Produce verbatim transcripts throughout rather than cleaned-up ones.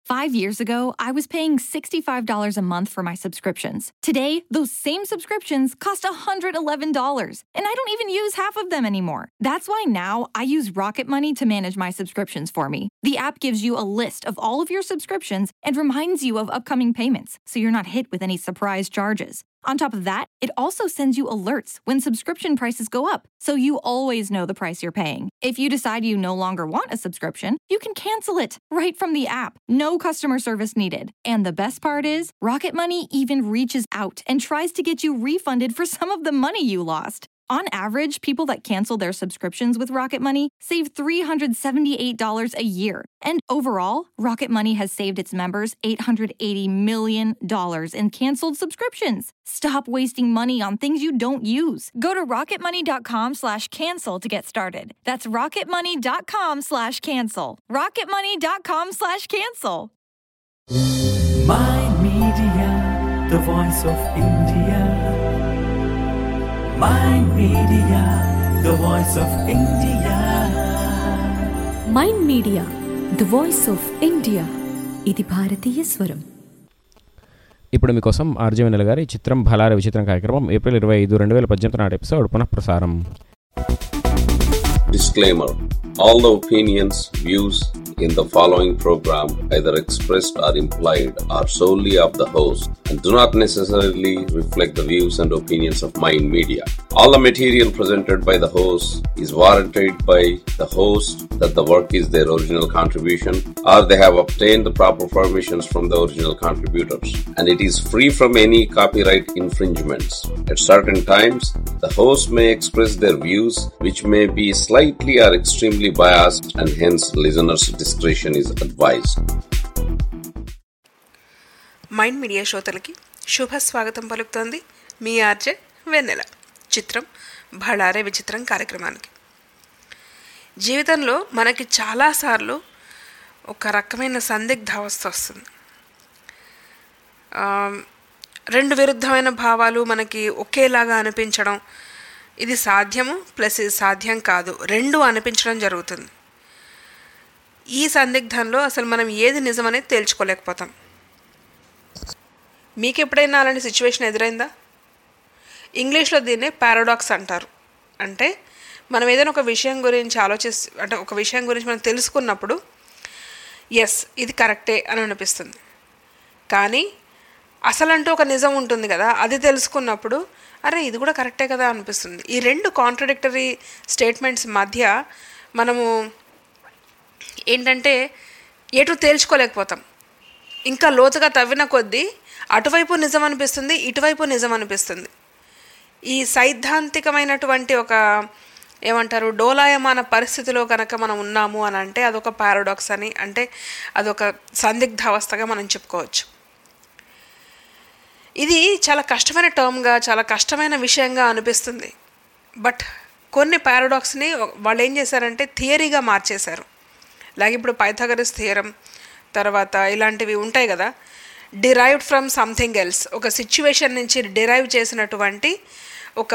Five years ago, I was paying sixty-five dollars a month for my subscriptions. Today, those same subscriptions cost one hundred eleven dollars, and I don't even use half of them anymore. That's why now I use Rocket Money to manage my subscriptions for me. The app gives you a list of all of your subscriptions and reminds you of upcoming payments, so you're not hit with any surprise charges. On top of that, it also sends you alerts when subscription prices go up, so you always know the price you're paying. If you decide you no longer want a subscription, you can cancel it right from the app. No customer service needed. And the best part is, Rocket Money even reaches out and tries to get you refunded for some of the money you lost. On average, people that cancel their subscriptions with Rocket Money save three hundred seventy-eight dollars a year. And overall, Rocket Money has saved its members eight hundred eighty million dollars in canceled subscriptions. Stop wasting money on things you don't use. Go to rocketmoney.com slash cancel to get started. That's rocketmoney.com slash cancel. rocketmoney.com slash cancel. My Media, the voice of India. Mind Media, the voice of India. Mind media the voice of India. ఇది భారతీయ స్వరం. ఇప్పుడు మీకోసం RJ వెన్నెల గారి చిత్రం భలారే విచిత్రం కార్యక్రమం April ఇరవై ఐదు రెండు వేల పద్దెనిమిది నాటి ఎపిసోడ్ పునఃప్రసారం. Disclaimer. All the opinions, views in the following program, either expressed or implied, are solely of the host and do not necessarily reflect the views and opinions of Mind Media. All the material presented by the host is warranted by the host that the work is their original contribution or they have obtained the proper permissions from the original contributors, and it is free from any copyright infringements. At certain times, the host may express their views which may be slightly or extremely biased, and hence listeners' discretion is advised. Mind media శ్రోతలకి శుభ స్వాగతం పలుకుతోంది మీ RJ వెన్నెల. చిత్రం భళారే విచిత్రం కార్యక్రమానికి. జీవితంలో మనకి చాలాసార్లు ఒక రకమైన సందిగ్ధావస్థ వస్తుంది. రెండు విరుద్ధమైన భావాలు మనకి ఒకేలాగా అనిపించడం, ఇది సాధ్యము ప్లస్ ఇది సాధ్యం కాదు, రెండు అనిపించడం జరుగుతుంది. ఈ సందిగ్ధంలో అసలు మనం ఏది నిజమనేది తేల్చుకోలేకపోతాం. మీకు ఎప్పుడైనా అలాంటి సిచ్యువేషన్ ఎదురైందా? ఇంగ్లీష్లో దీన్నే పారాడాక్స్ అంటారు. అంటే మనం ఏదైనా ఒక విషయం గురించి ఆలోచిస్ అంటే ఒక విషయం గురించి మనం తెలుసుకున్నప్పుడు ఎస్ ఇది కరెక్టే అని అనిపిస్తుంది, కానీ అసలంటూ ఒక నిజం ఉంటుంది కదా, అది తెలుసుకున్నప్పుడు అరే ఇది కూడా కరెక్టే కదా అనిపిస్తుంది. ఈ రెండు కాంట్రడిక్టరీ స్టేట్మెంట్స్ మధ్య మనము ఏంటంటే ఎటు తేల్చుకోలేకపోతాం. ఇంకా లోతుగా తవ్విన కొద్దీ అటువైపు నిజం అనిపిస్తుంది, ఇటువైపు నిజం అనిపిస్తుంది. ఈ సైద్ధాంతికమైనటువంటి ఒక ఏమంటారు డోలాయమాన పరిస్థితిలో కనుక మనం ఉన్నాము అని అంటే అదొక పారాడాక్స్ అని, అంటే అదొక సందిగ్ధావస్థగా మనం చెప్పుకోవచ్చు. ఇది చాలా కష్టమైన టర్మ్గా, చాలా కష్టమైన విషయంగా అనిపిస్తుంది. బట్ కొన్ని పారాడాక్స్ని వాళ్ళు ఏం చేశారంటే థియరీగా మార్చేశారు. అలాగే ఇప్పుడు పైథాగరస్ థియరం తర్వాత ఇలాంటివి ఉంటాయి కదా, డిరైవ్డ్ ఫ్రమ్ సంథింగ్ ఎల్స్, ఒక సిచ్యువేషన్ నుంచి డిరైవ్ చేసినటువంటి ఒక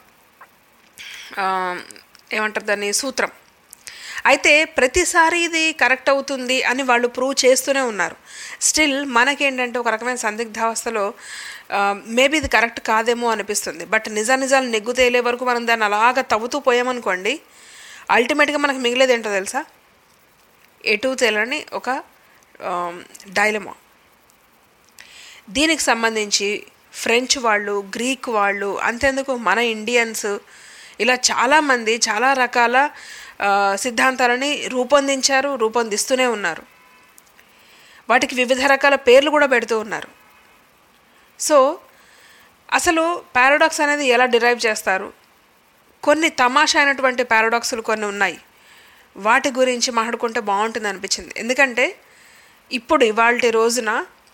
ఏమంటారు దాన్ని సూత్రం. అయితే ప్రతిసారి ఇది కరెక్ట్ అవుతుంది అని వాళ్ళు ప్రూవ్ చేస్తూనే ఉన్నారు. స్టిల్ మనకేంటంటే ఒక రకమైన సందిగ్ధావస్థలో మేబీ ఇది కరెక్ట్ కాదేమో అనిపిస్తుంది. బట్ నిజా నిజాలు నెగ్గు తేలే వరకు మనం దాన్ని అలాగా తవ్వుతూ పోయామనుకోండి, అల్టిమేట్గా మనకు మిగిలేది ఏంటో తెలుసా? ఎటు తేలని ఒక డైలమా. దీనికి సంబంధించి ఫ్రెంచ్ వాళ్ళు, గ్రీక్ వాళ్ళు, అంతేందుకు మన ఇండియన్స్ ఇలా చాలామంది చాలా రకాల సిద్ధాంతాలని రూపొందించారు, రూపొందిస్తూనే ఉన్నారు. వాటికి వివిధ రకాల పేర్లు కూడా పెడుతూ ఉన్నారు. సో అసలు పారాడాక్స్ అనేది ఎలా డిరైవ్ చేస్తారు? కొన్ని తమాషా అయినటువంటి పారాడాక్స్లు కొన్ని ఉన్నాయి, వాటి గురించి మాట్లాడుకుంటే బాగుంటుంది అనిపించింది. ఎందుకంటే ఇప్పుడు ఇవాళ రోజున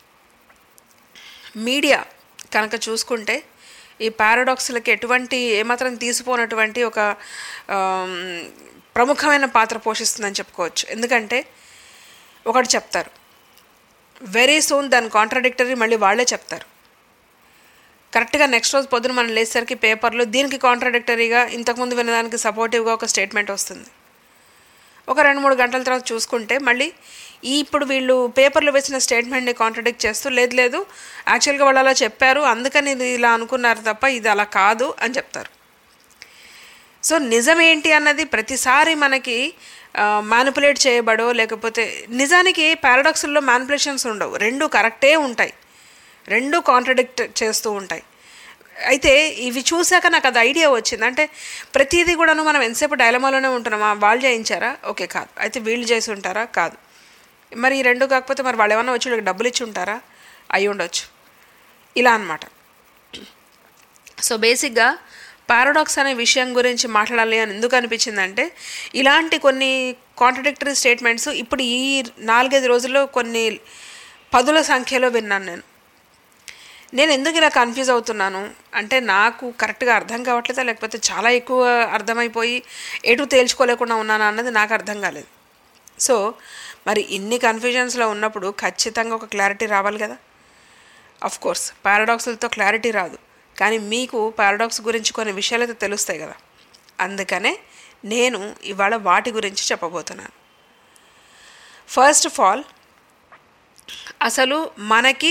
మీడియా కనుక చూసుకుంటే ఈ పారాడాక్స్లకి ఎటువంటి ఏమాత్రం తీసిపోనటువంటి ఒక ప్రముఖమైన పాత్ర పోషిస్తుందని చెప్పుకోవచ్చు. ఎందుకంటే ఒకటి చెప్తారు, వెరీ సూన్ దాని కాంట్రాడిక్టరీ మళ్ళీ వాళ్ళే చెప్తారు. కరెక్ట్గా నెక్స్ట్ రోజు పొద్దున మనం లేచేసరికి పేపర్లో దీనికి కాంట్రాడిక్టరీగా ఇంతకుముందు వినడానికి సపోర్టివ్గా ఒక స్టేట్మెంట్ వస్తుంది. ఒక రెండు మూడు గంటల తర్వాత చూసుకుంటే మళ్ళీ ఈ ఇప్పుడు వీళ్ళు పేపర్లో వేసిన స్టేట్మెంట్ని కాంట్రడిక్ట్ చేస్తూ లేదు లేదు యాక్చువల్గా వాళ్ళు అలా చెప్పారు అందుకని ఇది ఇలా అనుకున్నారు తప్ప ఇది అలా కాదు అని చెప్తారు. సో నిజం ఏంటి అన్నది ప్రతిసారి మనకి మ్యానిపులేట్ చేయబడో లేకపోతే నిజానికి పారాడాక్స్లో మ్యానిపులేషన్స్ ఉండవు, రెండు కరెక్టే ఉంటాయి, రెండు కాంట్రడిక్ట్ చేస్తూ ఉంటాయి. అయితే ఇవి చూశాక నాకు అది ఐడియా వచ్చింది. అంటే ప్రతిదీ కూడాను మనం ఎంతసేపు డైలమాలోనే ఉంటున్నామా, వాళ్ళు చేయించారా, ఓకే కాదు, అయితే వీళ్ళు చేసి ఉంటారా, కాదు, మరి ఈ రెండు కాకపోతే మరి వాళ్ళు ఏమన్నా వచ్చి వీళ్ళకి డబ్బులు ఇచ్చి ఉంటారా, అయి ఉండొచ్చు, ఇలా అన్నమాట. సో బేసిక్గా పారాడాక్స్ అనే విషయం గురించి మాట్లాడాలి అని ఎందుకు అనిపించిందంటే ఇలాంటి కొన్ని కాంట్రడిక్టరీ స్టేట్మెంట్స్ ఇప్పుడు ఈ నాలుగైదు రోజుల్లో కొన్ని పదుల సంఖ్యలో విన్నాను నేను. నేను ఎందుకు ఇలా కన్ఫ్యూజ్ అవుతున్నాను అంటే నాకు కరెక్ట్గా అర్థం కావట్లేదా లేకపోతే చాలా ఎక్కువ అర్థమైపోయి ఎటు తేల్చుకోలేకుండా ఉన్నానా అన్నది నాకు అర్థం కాలేదు. సో మరి ఇన్ని కన్ఫ్యూజన్స్లో ఉన్నప్పుడు ఖచ్చితంగా ఒక క్లారిటీ రావాలి కదా. అఫ్ కోర్స్ పారాడాక్స్లతో క్లారిటీ రాదు, కానీ మీకు పారాడాక్స్ గురించి కొన్ని విషయాలు అయితే తెలుస్తాయి కదా. అందుకనే నేను ఇవాళ వాటి గురించి చెప్పబోతున్నాను. ఫస్ట్ ఆఫ్ ఆల్ అసలు మనకి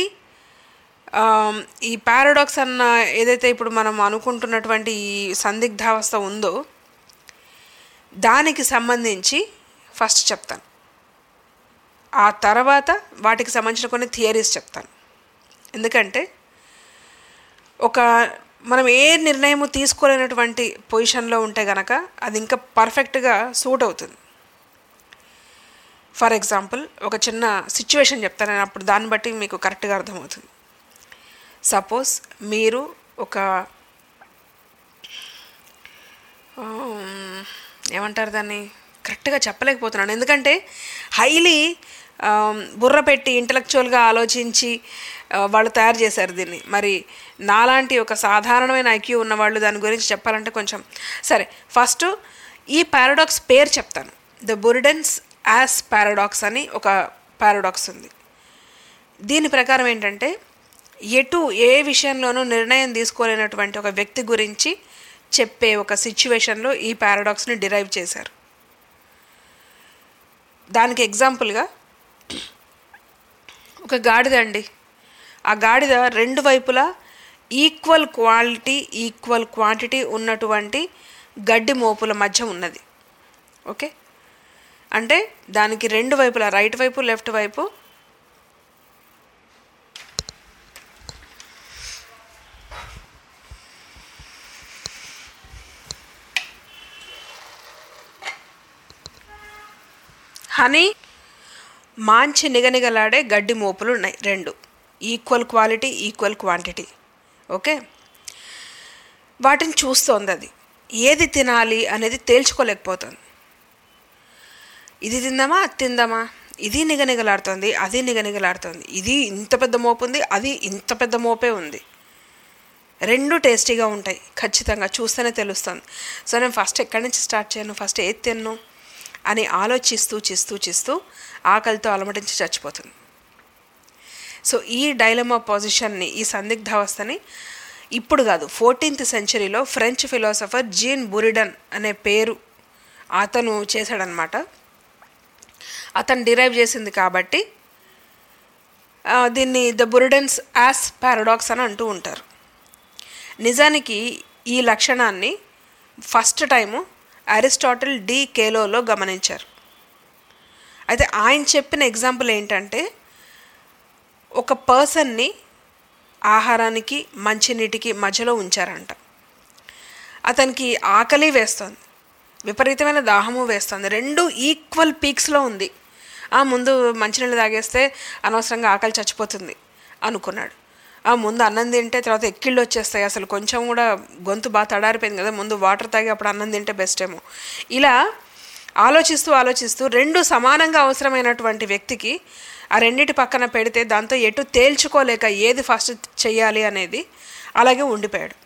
ఈ పారాడాక్స్ అన్న ఏదైతే ఇప్పుడు మనం అనుకుంటున్నటువంటి ఈ సందిగ్ధావస్థ ఉందో దానికి సంబంధించి ఫస్ట్ చెప్తాను, ఆ తర్వాత వాటికి సంబంధించిన కొన్ని థియరీస్ చెప్తాను. ఎందుకంటే ఒక మనం ఏ నిర్ణయము తీసుకోలేనటువంటి పొజిషన్లో ఉంటే కనుక అది ఇంకా పర్ఫెక్ట్గా సూట్ అవుతుంది. ఫర్ ఎగ్జాంపుల్ ఒక చిన్న సిచ్యువేషన్ చెప్తాను నేను, అప్పుడు దాన్ని బట్టి మీకు కరెక్ట్గా అర్థమవుతుంది. సపోజ్ మీరు ఒక ఏమంటారు దాన్ని కరెక్ట్గా చెప్పలేకపోతున్నాను, ఎందుకంటే హైలీ బుర్ర పెట్టి ఇంటలెక్చువల్గా ఆలోచించి వాళ్ళు తయారు చేశారు దీన్ని. మరి నాలాంటి ఒక సాధారణమైన ఐక్యూ ఉన్నవాళ్ళు దాని గురించి చెప్పాలంటే కొంచెం సరే. ఫస్ట్ ఈ పారాడాక్స్ పేరు చెప్తాను. ద బురిడెన్స్ యాస్ పారాడాక్స్ అని ఒక పారాడాక్స్ ఉంది. దీని ప్రకారం ఏంటంటే ఎటు ఏ విషయంలోనూ నిర్ణయం తీసుకోలేనటువంటి ఒక వ్యక్తి గురించి చెప్పే ఒక సిచ్యువేషన్లో ఈ పారాడాక్స్ని డిరైవ్ చేశారు. దానికి ఎగ్జాంపుల్గా ఒక గాడిద అండి, ఆ గాడిద రెండు వైపులా ఈక్వల్ క్వాలిటీ ఈక్వల్ క్వాంటిటీ ఉన్నటువంటి గడ్డి మోపుల మధ్య ఉన్నది. ఓకే, అంటే దానికి రెండు వైపులా రైట్ వైపు లెఫ్ట్ వైపు హనీ మాంచి నిగనిగలాడే గడ్డి మోపులు ఉన్నాయి, రెండు equal quality equal quantity. Okay, వాటిని చూస్తోంది, అది ఏది తినాలి అనేది తేల్చుకోలేకపోతుంది. ఇది తిందామా అది తిందామా, ఇది నిగనిగలాడుతుంది అది నిగనిగలాడుతుంది, ఇది ఇంత పెద్ద మోపు ఉంది అది ఇంత పెద్ద మోపే ఉంది, రెండు టేస్టీగా ఉంటాయి ఖచ్చితంగా చూస్తేనే తెలుస్తుంది. సో నేను ఫస్ట్ ఎక్కడి నుంచి స్టార్ట్ చేయను, ఫస్ట్ ఏది తిన్ను అని ఆలోచిస్తూ చిస్తూ చిస్తూ ఆకలితో అలమటించి చచ్చిపోతుంది. సో ఈ డైలమా పొజిషన్ని ఈ సందిగ్ధావస్థని ఇప్పుడు కాదు ఫోర్టీన్త్ సెంచరీలో ఫ్రెంచ్ ఫిలాసఫర్ జీన్ బురిడన్ అనే పేరు అతను చేశాడనమాట. అతను డిరైవ్ చేసింది కాబట్టి దీన్ని ద బురిడెన్స్ యాస్ పారాడాక్స్ అని అంటూ ఉంటారు. నిజానికి ఈ లక్షణాన్ని ఫస్ట్ టైము అరిస్టాటిల్ డి కేలోలో గమనించారు. అయితే ఆయన చెప్పిన ఎగ్జాంపుల్ ఏంటంటే ఒక పర్సన్ని ఆహారానికి మంచినీటికి మధ్యలో ఉంచారంట. అతనికి ఆకలి వేస్తుంది, విపరీతమైన దాహము వేస్తుంది, రెండు ఈక్వల్ పీక్స్లో ఉంది. ఆ ముందు మంచినీళ్ళు తాగేస్తే అనవసరంగా ఆకలి చచ్చిపోతుంది అనుకున్నాడు. ఆ ముందు అన్నం తింటే తర్వాత ఎక్కిళ్ళు వచ్చేస్తాయి, అసలు కొంచెం కూడా గొంతు బాగా తడారిపోయింది కదా, ముందు వాటర్ తాగి అప్పుడు అన్నం తింటే బెస్ట్ ఏమో. ఇలా ఆలోచిస్తూ ఆలోచిస్తూ రెండు సమానంగా అవసరమైనటువంటి వ్యక్తికి ఆ రెండింటి పక్కన పెడితే దాంతో ఎటు తేల్చుకోలేక ఏది ఫస్ట్ చెయ్యాలి అనేది అలాగే ఉండిపోయాడు,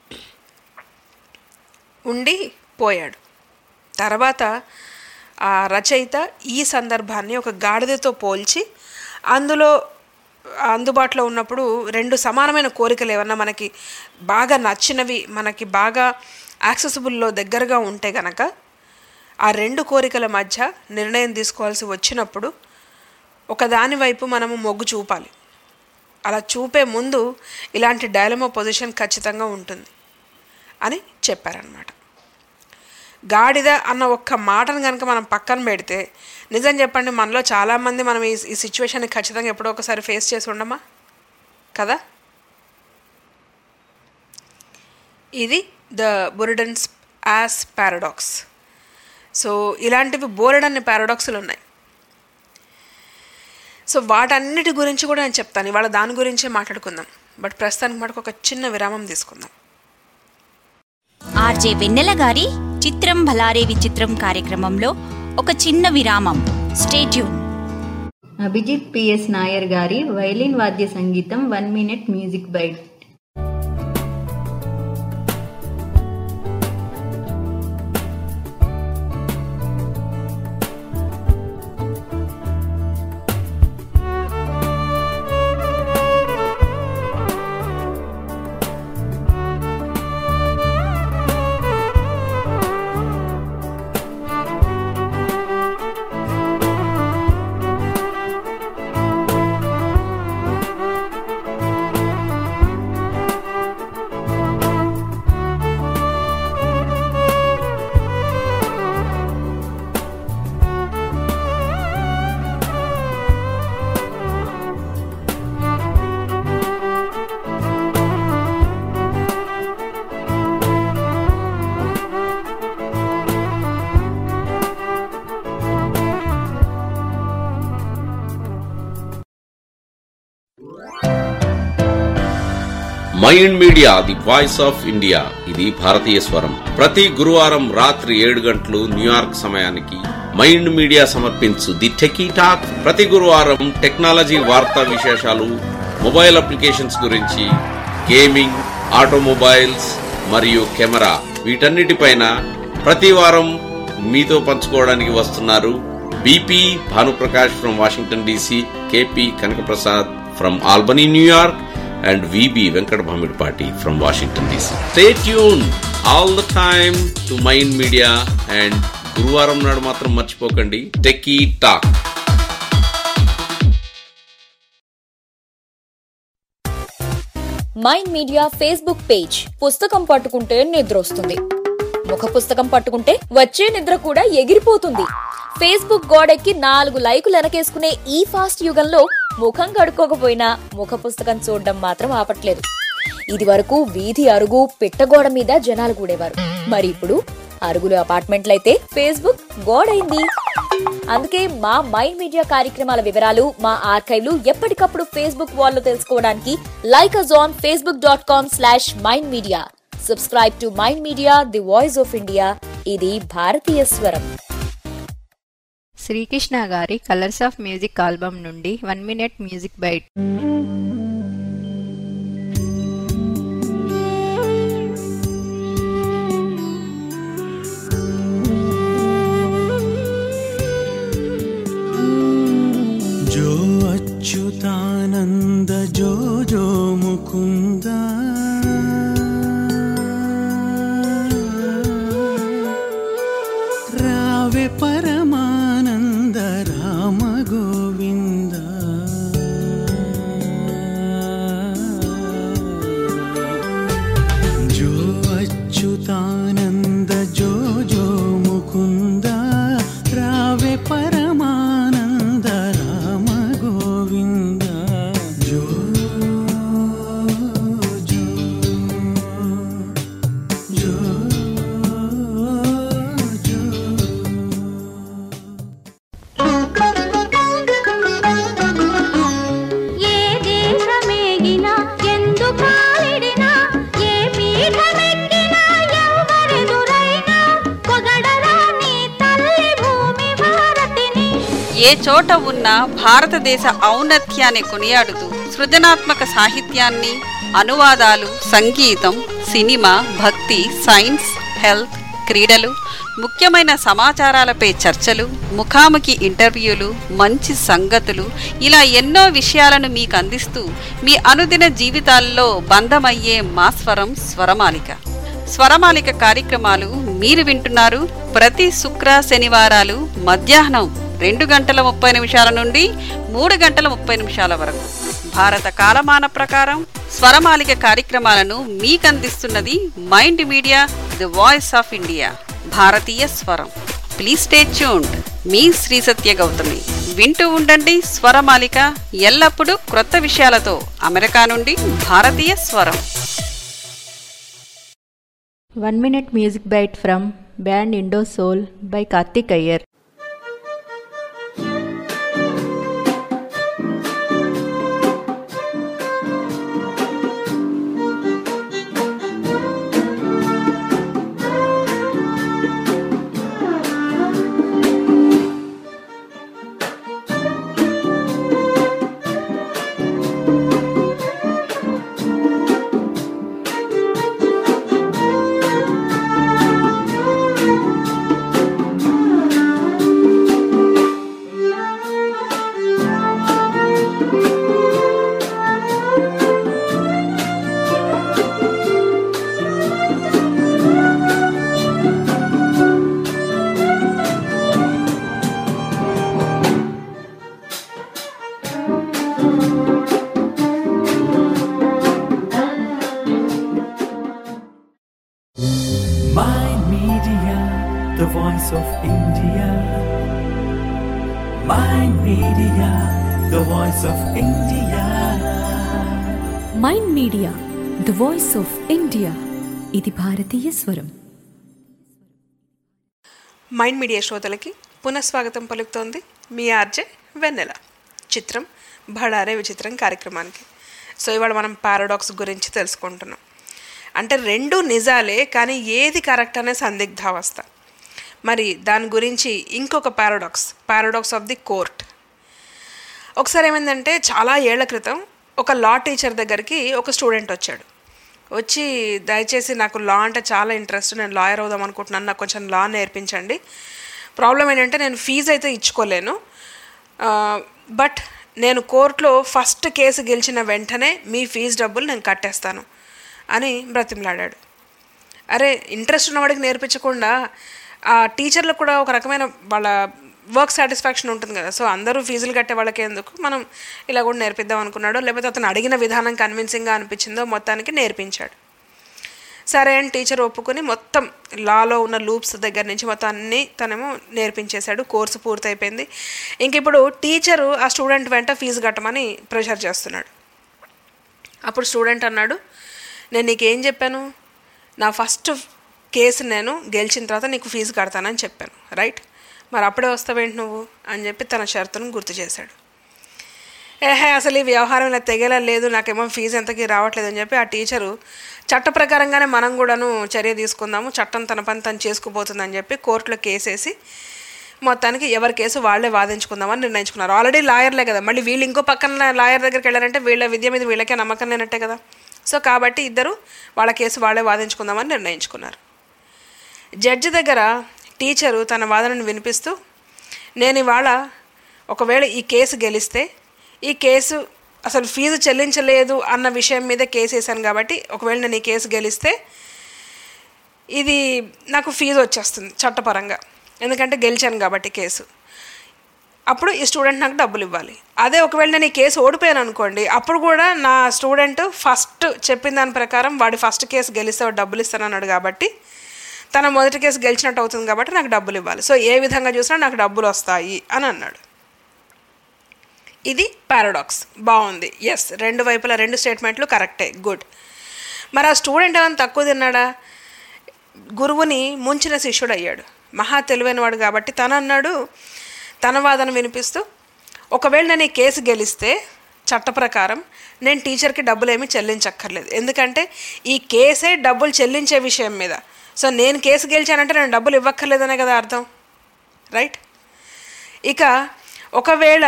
ఉండి పోయాడు. తర్వాత ఆ రచయిత ఈ సందర్భాన్ని ఒక గాడిదతో పోల్చి అందులో అందుబాటులో ఉన్నప్పుడు రెండు సమానమైన కోరికలు ఏమన్నా మనకి బాగా నచ్చినవి మనకి బాగా యాక్సెసిబుల్లో దగ్గరగా ఉంటే కనుక ఆ రెండు కోరికల మధ్య నిర్ణయం తీసుకోవాల్సి వచ్చినప్పుడు ఒకదాని వైపు మనము మొగ్గు చూపాలి. అలా చూపే ముందు ఇలాంటి డైలమా పొజిషన్ ఖచ్చితంగా ఉంటుంది అని చెప్పారనమాట. గాడిద అన్న ఒక్క మాటను కనుక మనం పక్కన పెడితే నిజం చెప్పండి, మనలో చాలామంది మనం ఈ ఈ సిచ్యువేషన్ని ఖచ్చితంగా ఎప్పుడో ఒకసారి ఫేస్ చేసి ఉండమా కదా. ఇది the Buridan's ass paradox. So ఇలాంటివి బోలెడన్ని పారాడాక్సులు ఉన్నాయి. సో వాటన్నిటి గురించి కూడా నేను చెప్తాను, ఇవాళ దాని గురించే మాట్లాడుకుందాం. బట్ ప్రస్తుతానికి మటుకు ఒక చిన్న విరామం తీసుకుందాం. ఆర్జే వెన్నెల గారి చిత్రం భలారే విచిత్రం కార్యక్రమంలో ఒక చిన్న విరామం. Stay tune. Abhijit PS Nair గారి వైలిన్ వాద్య సంగీతం one minute music bite. Mind media, the voice of India. ఇది భారతీయ స్వరం. ప్రతి గురువారం రాత్రి ఏడు గంటలు న్యూయార్క్ సమయానికి మైండ్ మీడియా సమర్పించు ది టెకీ టాక్. ప్రతి గురువారం టెక్నాలజీ వార్తా విశేషాలు, మొబైల్ అప్లికేషన్స్ గురించి, గేమింగ్, ఆటోమొబైల్స్ మరియు కెమెరా, వీటన్నిటిపైన ప్రతి వారం మీతో పంచుకోవడానికి వస్తున్నారు BP Bhanuprakash from Washington DC, KP Kanakaprasad from Albany New York, and V B Venkat Bhamidpati from Washington D C. Stay tuned all the time to Mind Media, and గురువారం నాడు మాత్రం మర్చిపోకండి techie talk. Mind media Facebook page. పుస్తకం పట్టుకుంటే నిద్ర వస్తుంది, ముఖ పుస్తకం పట్టుకుంటే వచ్చే నిద్ర కూడా ఎగిరిపోతుంది. ఫేస్బుక్ గోడెక్కి నాలుగు లైకులు వెనకేసుకునే ఈ ఫాస్ట్ యుగంలో ముఖం కడుక్కోకపోయినా ముఖ పుస్తకం చూడడం మాత్రం ఆపట్లేదు. ఇది వరకు వీధి అరుగు పిట్టగోడ మీద జనాలు కూడేవారు, మరి ఇప్పుడు అరుగులు అపార్ట్మెంట్లయితే ఫేస్బుక్ గోడైంది. అందుకే మా మైండ్ మీడియా కార్యక్రమాల వివరాలు, మా ఆర్కైవ్లు ఎప్పటికప్పుడు ఫేస్బుక్ వాల్లో తెలుసుకోవడానికి like us on Facebook dot com slash mind media. Subscribe to mind media, the voice of India. ఇది భారతీయ స్వరం. శ్రీకృష్ణ గారి కలర్స్ ఆఫ్ మ్యూజిక్ ఆల్బమ్ నుండి వన్ మినిట్ మ్యూజిక్ బైట్. జో అచ్యుతానంద జో జో ముకుంద రావే పరమానంద రామ గోవింద. జో అచ్యుతానంద జో జో ముకుంద రావే పరమానంద రామ గోవింద. జో జో జో ఏ చోట ఉన్న భారతదేశ ఔన్నత్యాన్ని కొనియాడుతూ సృజనాత్మక సాహిత్యాన్ని, అనువాదాలు, సంగీతం, సినిమా, భక్తి, సైన్స్, హెల్త్, క్రీడలు, ముఖ్యమైన సమాచారాలపై చర్చలు, ముఖాముఖి ఇంటర్వ్యూలు, మంచి సంగతులు, ఇలా ఎన్నో విషయాలను మీకు అందిస్తూ మీ అనుదిన జీవితాల్లో బంధమయ్యే మా స్వరం స్వరమాలిక. స్వరమాలిక కార్యక్రమాలు మీరు వింటున్నారు ప్రతి శుక్ర శనివారాలు మధ్యాహ్నం రెండు గంటల ముప్పై నిమిషాల నుండి మూడు గంటల ముప్పై నిమిషాల వరకు. భారత కాలమాన ప్రకారం స్వరమాలిక కార్యక్రమాలను మీకందిస్తున్నది mind media, the voice of India. భారతీయ స్వరం. Please stay tuned. మీ శ్రీ సత్య గౌతమి. వింటూ ఉండండి స్వరమాలిక, ఎల్లప్పుడూ క్రొత్త విషయాలతో. అమెరికా నుండి భారతీయ స్వరం. One minute music bite from band Indo Soul by Karthik Iyer. Mind Media, the voice of India. Mind Media, the voice of India. Mind media, the voice of India. ఇది భారతీయ స్వరం. మైండ్ మీడియా శ్రోతలకి పునఃస్వాగతం పలుకుతోంది మీ ఆర్జే వెన్నెల. చిత్రం భడారే విచిత్రం కార్యక్రమానికి. సో ఇవాళ మనం పారాడాక్స్ గురించి తెలుసుకుంటున్నాం. అంటే రెండు నిజాలే, కానీ ఏది కరెక్ట్ అనే సందిగ్ధావస్థ. మరి దాని గురించి ఇంకొక paradox, paradox of the court. ఒకసారి ఏమైందంటే, చాలా ఏళ్ల క్రితం ఒక లా టీచర్ దగ్గరికి ఒక స్టూడెంట్ వచ్చాడు. వచ్చి, దయచేసి నాకు లా అంటే చాలా ఇంట్రెస్ట్, నేను లాయర్ అవుదాం అనుకుంటున్నాను, నాకు కొంచెం లా నేర్పించండి. ప్రాబ్లం ఏంటంటే నేను ఫీజు అయితే ఇచ్చుకోలేను, బట్ నేను కోర్టులో ఫస్ట్ కేసు గెలిచిన వెంటనే మీ ఫీజు డబ్బులు నేను కట్టేస్తాను అని బ్రతిమలాడాడు. అరే, ఇంట్రెస్ట్ ఉన్నవాడికి నేర్పించకుండా ఆ టీచర్లకు కూడా ఒక రకమైన వాళ్ళ వర్క్ సాటిస్ఫాక్షన్ ఉంటుంది కదా. సో అందరూ ఫీజులు కట్టే వాళ్ళకి ఎందుకు, మనం ఇలా కూడా నేర్పిద్దాం అనుకున్నాడో, లేకపోతే అతను అడిగిన విధానం కన్విన్సింగ్గా అనిపించిందో మొత్తానికి నేర్పించాడు. సరే అని టీచర్ ఒప్పుకొని మొత్తం లాలో ఉన్న లూప్స్ దగ్గర నుంచి మొత్తం అన్నీ తనేమో నేర్పించేశాడు. కోర్సు పూర్తయిపోయింది. ఇంక ఇప్పుడు టీచరు ఆ స్టూడెంట్ వెంట ఫీజు కట్టమని ప్రెషర్ చేస్తున్నాడు. అప్పుడు స్టూడెంట్ అన్నాడు, నేను నీకేం చెప్పాను, నా ఫస్ట్ కేసు నేను గెలిచిన తర్వాత నీకు ఫీజు కడతానని చెప్పాను, రైట్? మరి అప్పుడే వస్తావేంటి నువ్వు అని చెప్పి తన షరతును గుర్తు చేశాడు. ఏహే, అసలు ఈ వ్యవహారం ఇలా తెగేలా లేదు, నాకేమో ఫీజు ఎంతకీ రావట్లేదు అని చెప్పి ఆ టీచరు చట్ట ప్రకారంగానే మనం కూడాను చర్య తీసుకుందాము, చట్టం తన పని తను చేసుకుపోతుందని చెప్పి కోర్టులో కేసేసి మొత్తానికి ఎవరి కేసు వాళ్ళే వాదించుకుందామని నిర్ణయించుకున్నారు. ఆల్రెడీ లాయర్లే కదా, మళ్ళీ వీళ్ళు ఇంకో పక్కన లాయర్ దగ్గరికి వెళ్ళారంటే వీళ్ళ విద్య మీద వీళ్ళకే నమ్మకం లేనట్టే కదా. సో కాబట్టి ఇద్దరు వాళ్ళ కేసు వాళ్ళే వాదించుకుందామని నిర్ణయించుకున్నారు. జడ్జి దగ్గర టీచరు తన వాదనను వినిపిస్తూ, నేను ఇవాళ ఒకవేళ ఈ కేసు గెలిస్తే, ఈ కేసు అసలు ఫీజు చెల్లించలేదు అన్న విషయం మీద కేసు వేసాను కాబట్టి ఒకవేళ నేను ఈ కేసు గెలిస్తే ఇది నాకు ఫీజు వచ్చేస్తుంది చట్టపరంగా, ఎందుకంటే గెలిచాను కాబట్టి కేసు. అప్పుడు ఈ స్టూడెంట్ నాకు డబ్బులు ఇవ్వాలి. అదే ఒకవేళ నేను ఈ కేసు ఓడిపోయాను అనుకోండి, అప్పుడు కూడా నా స్టూడెంట్ ఫస్ట్ చెప్పిన దాని ప్రకారం వాడి ఫస్ట్ కేసు గెలిస్తే వాడు డబ్బులు ఇస్తానన్నాడు కాబట్టి తన మొదటి కేసు గెలిచినట్టు అవుతుంది కాబట్టి నాకు డబ్బులు ఇవ్వాలి. సో ఏ విధంగా చూసినా నాకు డబ్బులు వస్తాయి అని అన్నాడు. ఇది పారాడాక్స్. బాగుంది, ఎస్, రెండు వైపులా రెండు స్టేట్మెంట్లు కరెక్టే, గుడ్. మరి ఆ స్టూడెంట్ ఏమైనా తక్కువ తిన్నాడా? గురువుని ముంచిన శిష్యుడు అయ్యాడు, మహా తెలివైనవాడు కాబట్టి తను అన్నాడు, తన వాదన వినిపిస్తూ, ఒకవేళ నేను ఈ కేసు గెలిస్తే చట్ట ప్రకారం నేను టీచర్కి డబ్బులు ఏమీ చెల్లించక్కర్లేదు, ఎందుకంటే ఈ కేసే డబ్బులు చెల్లించే విషయం మీద. సో నేను కేసు గెలిచానంటే నేను డబ్బులు ఇవ్వక్కర్లేదనే కదా అర్థం, రైట్? ఇక ఒకవేళ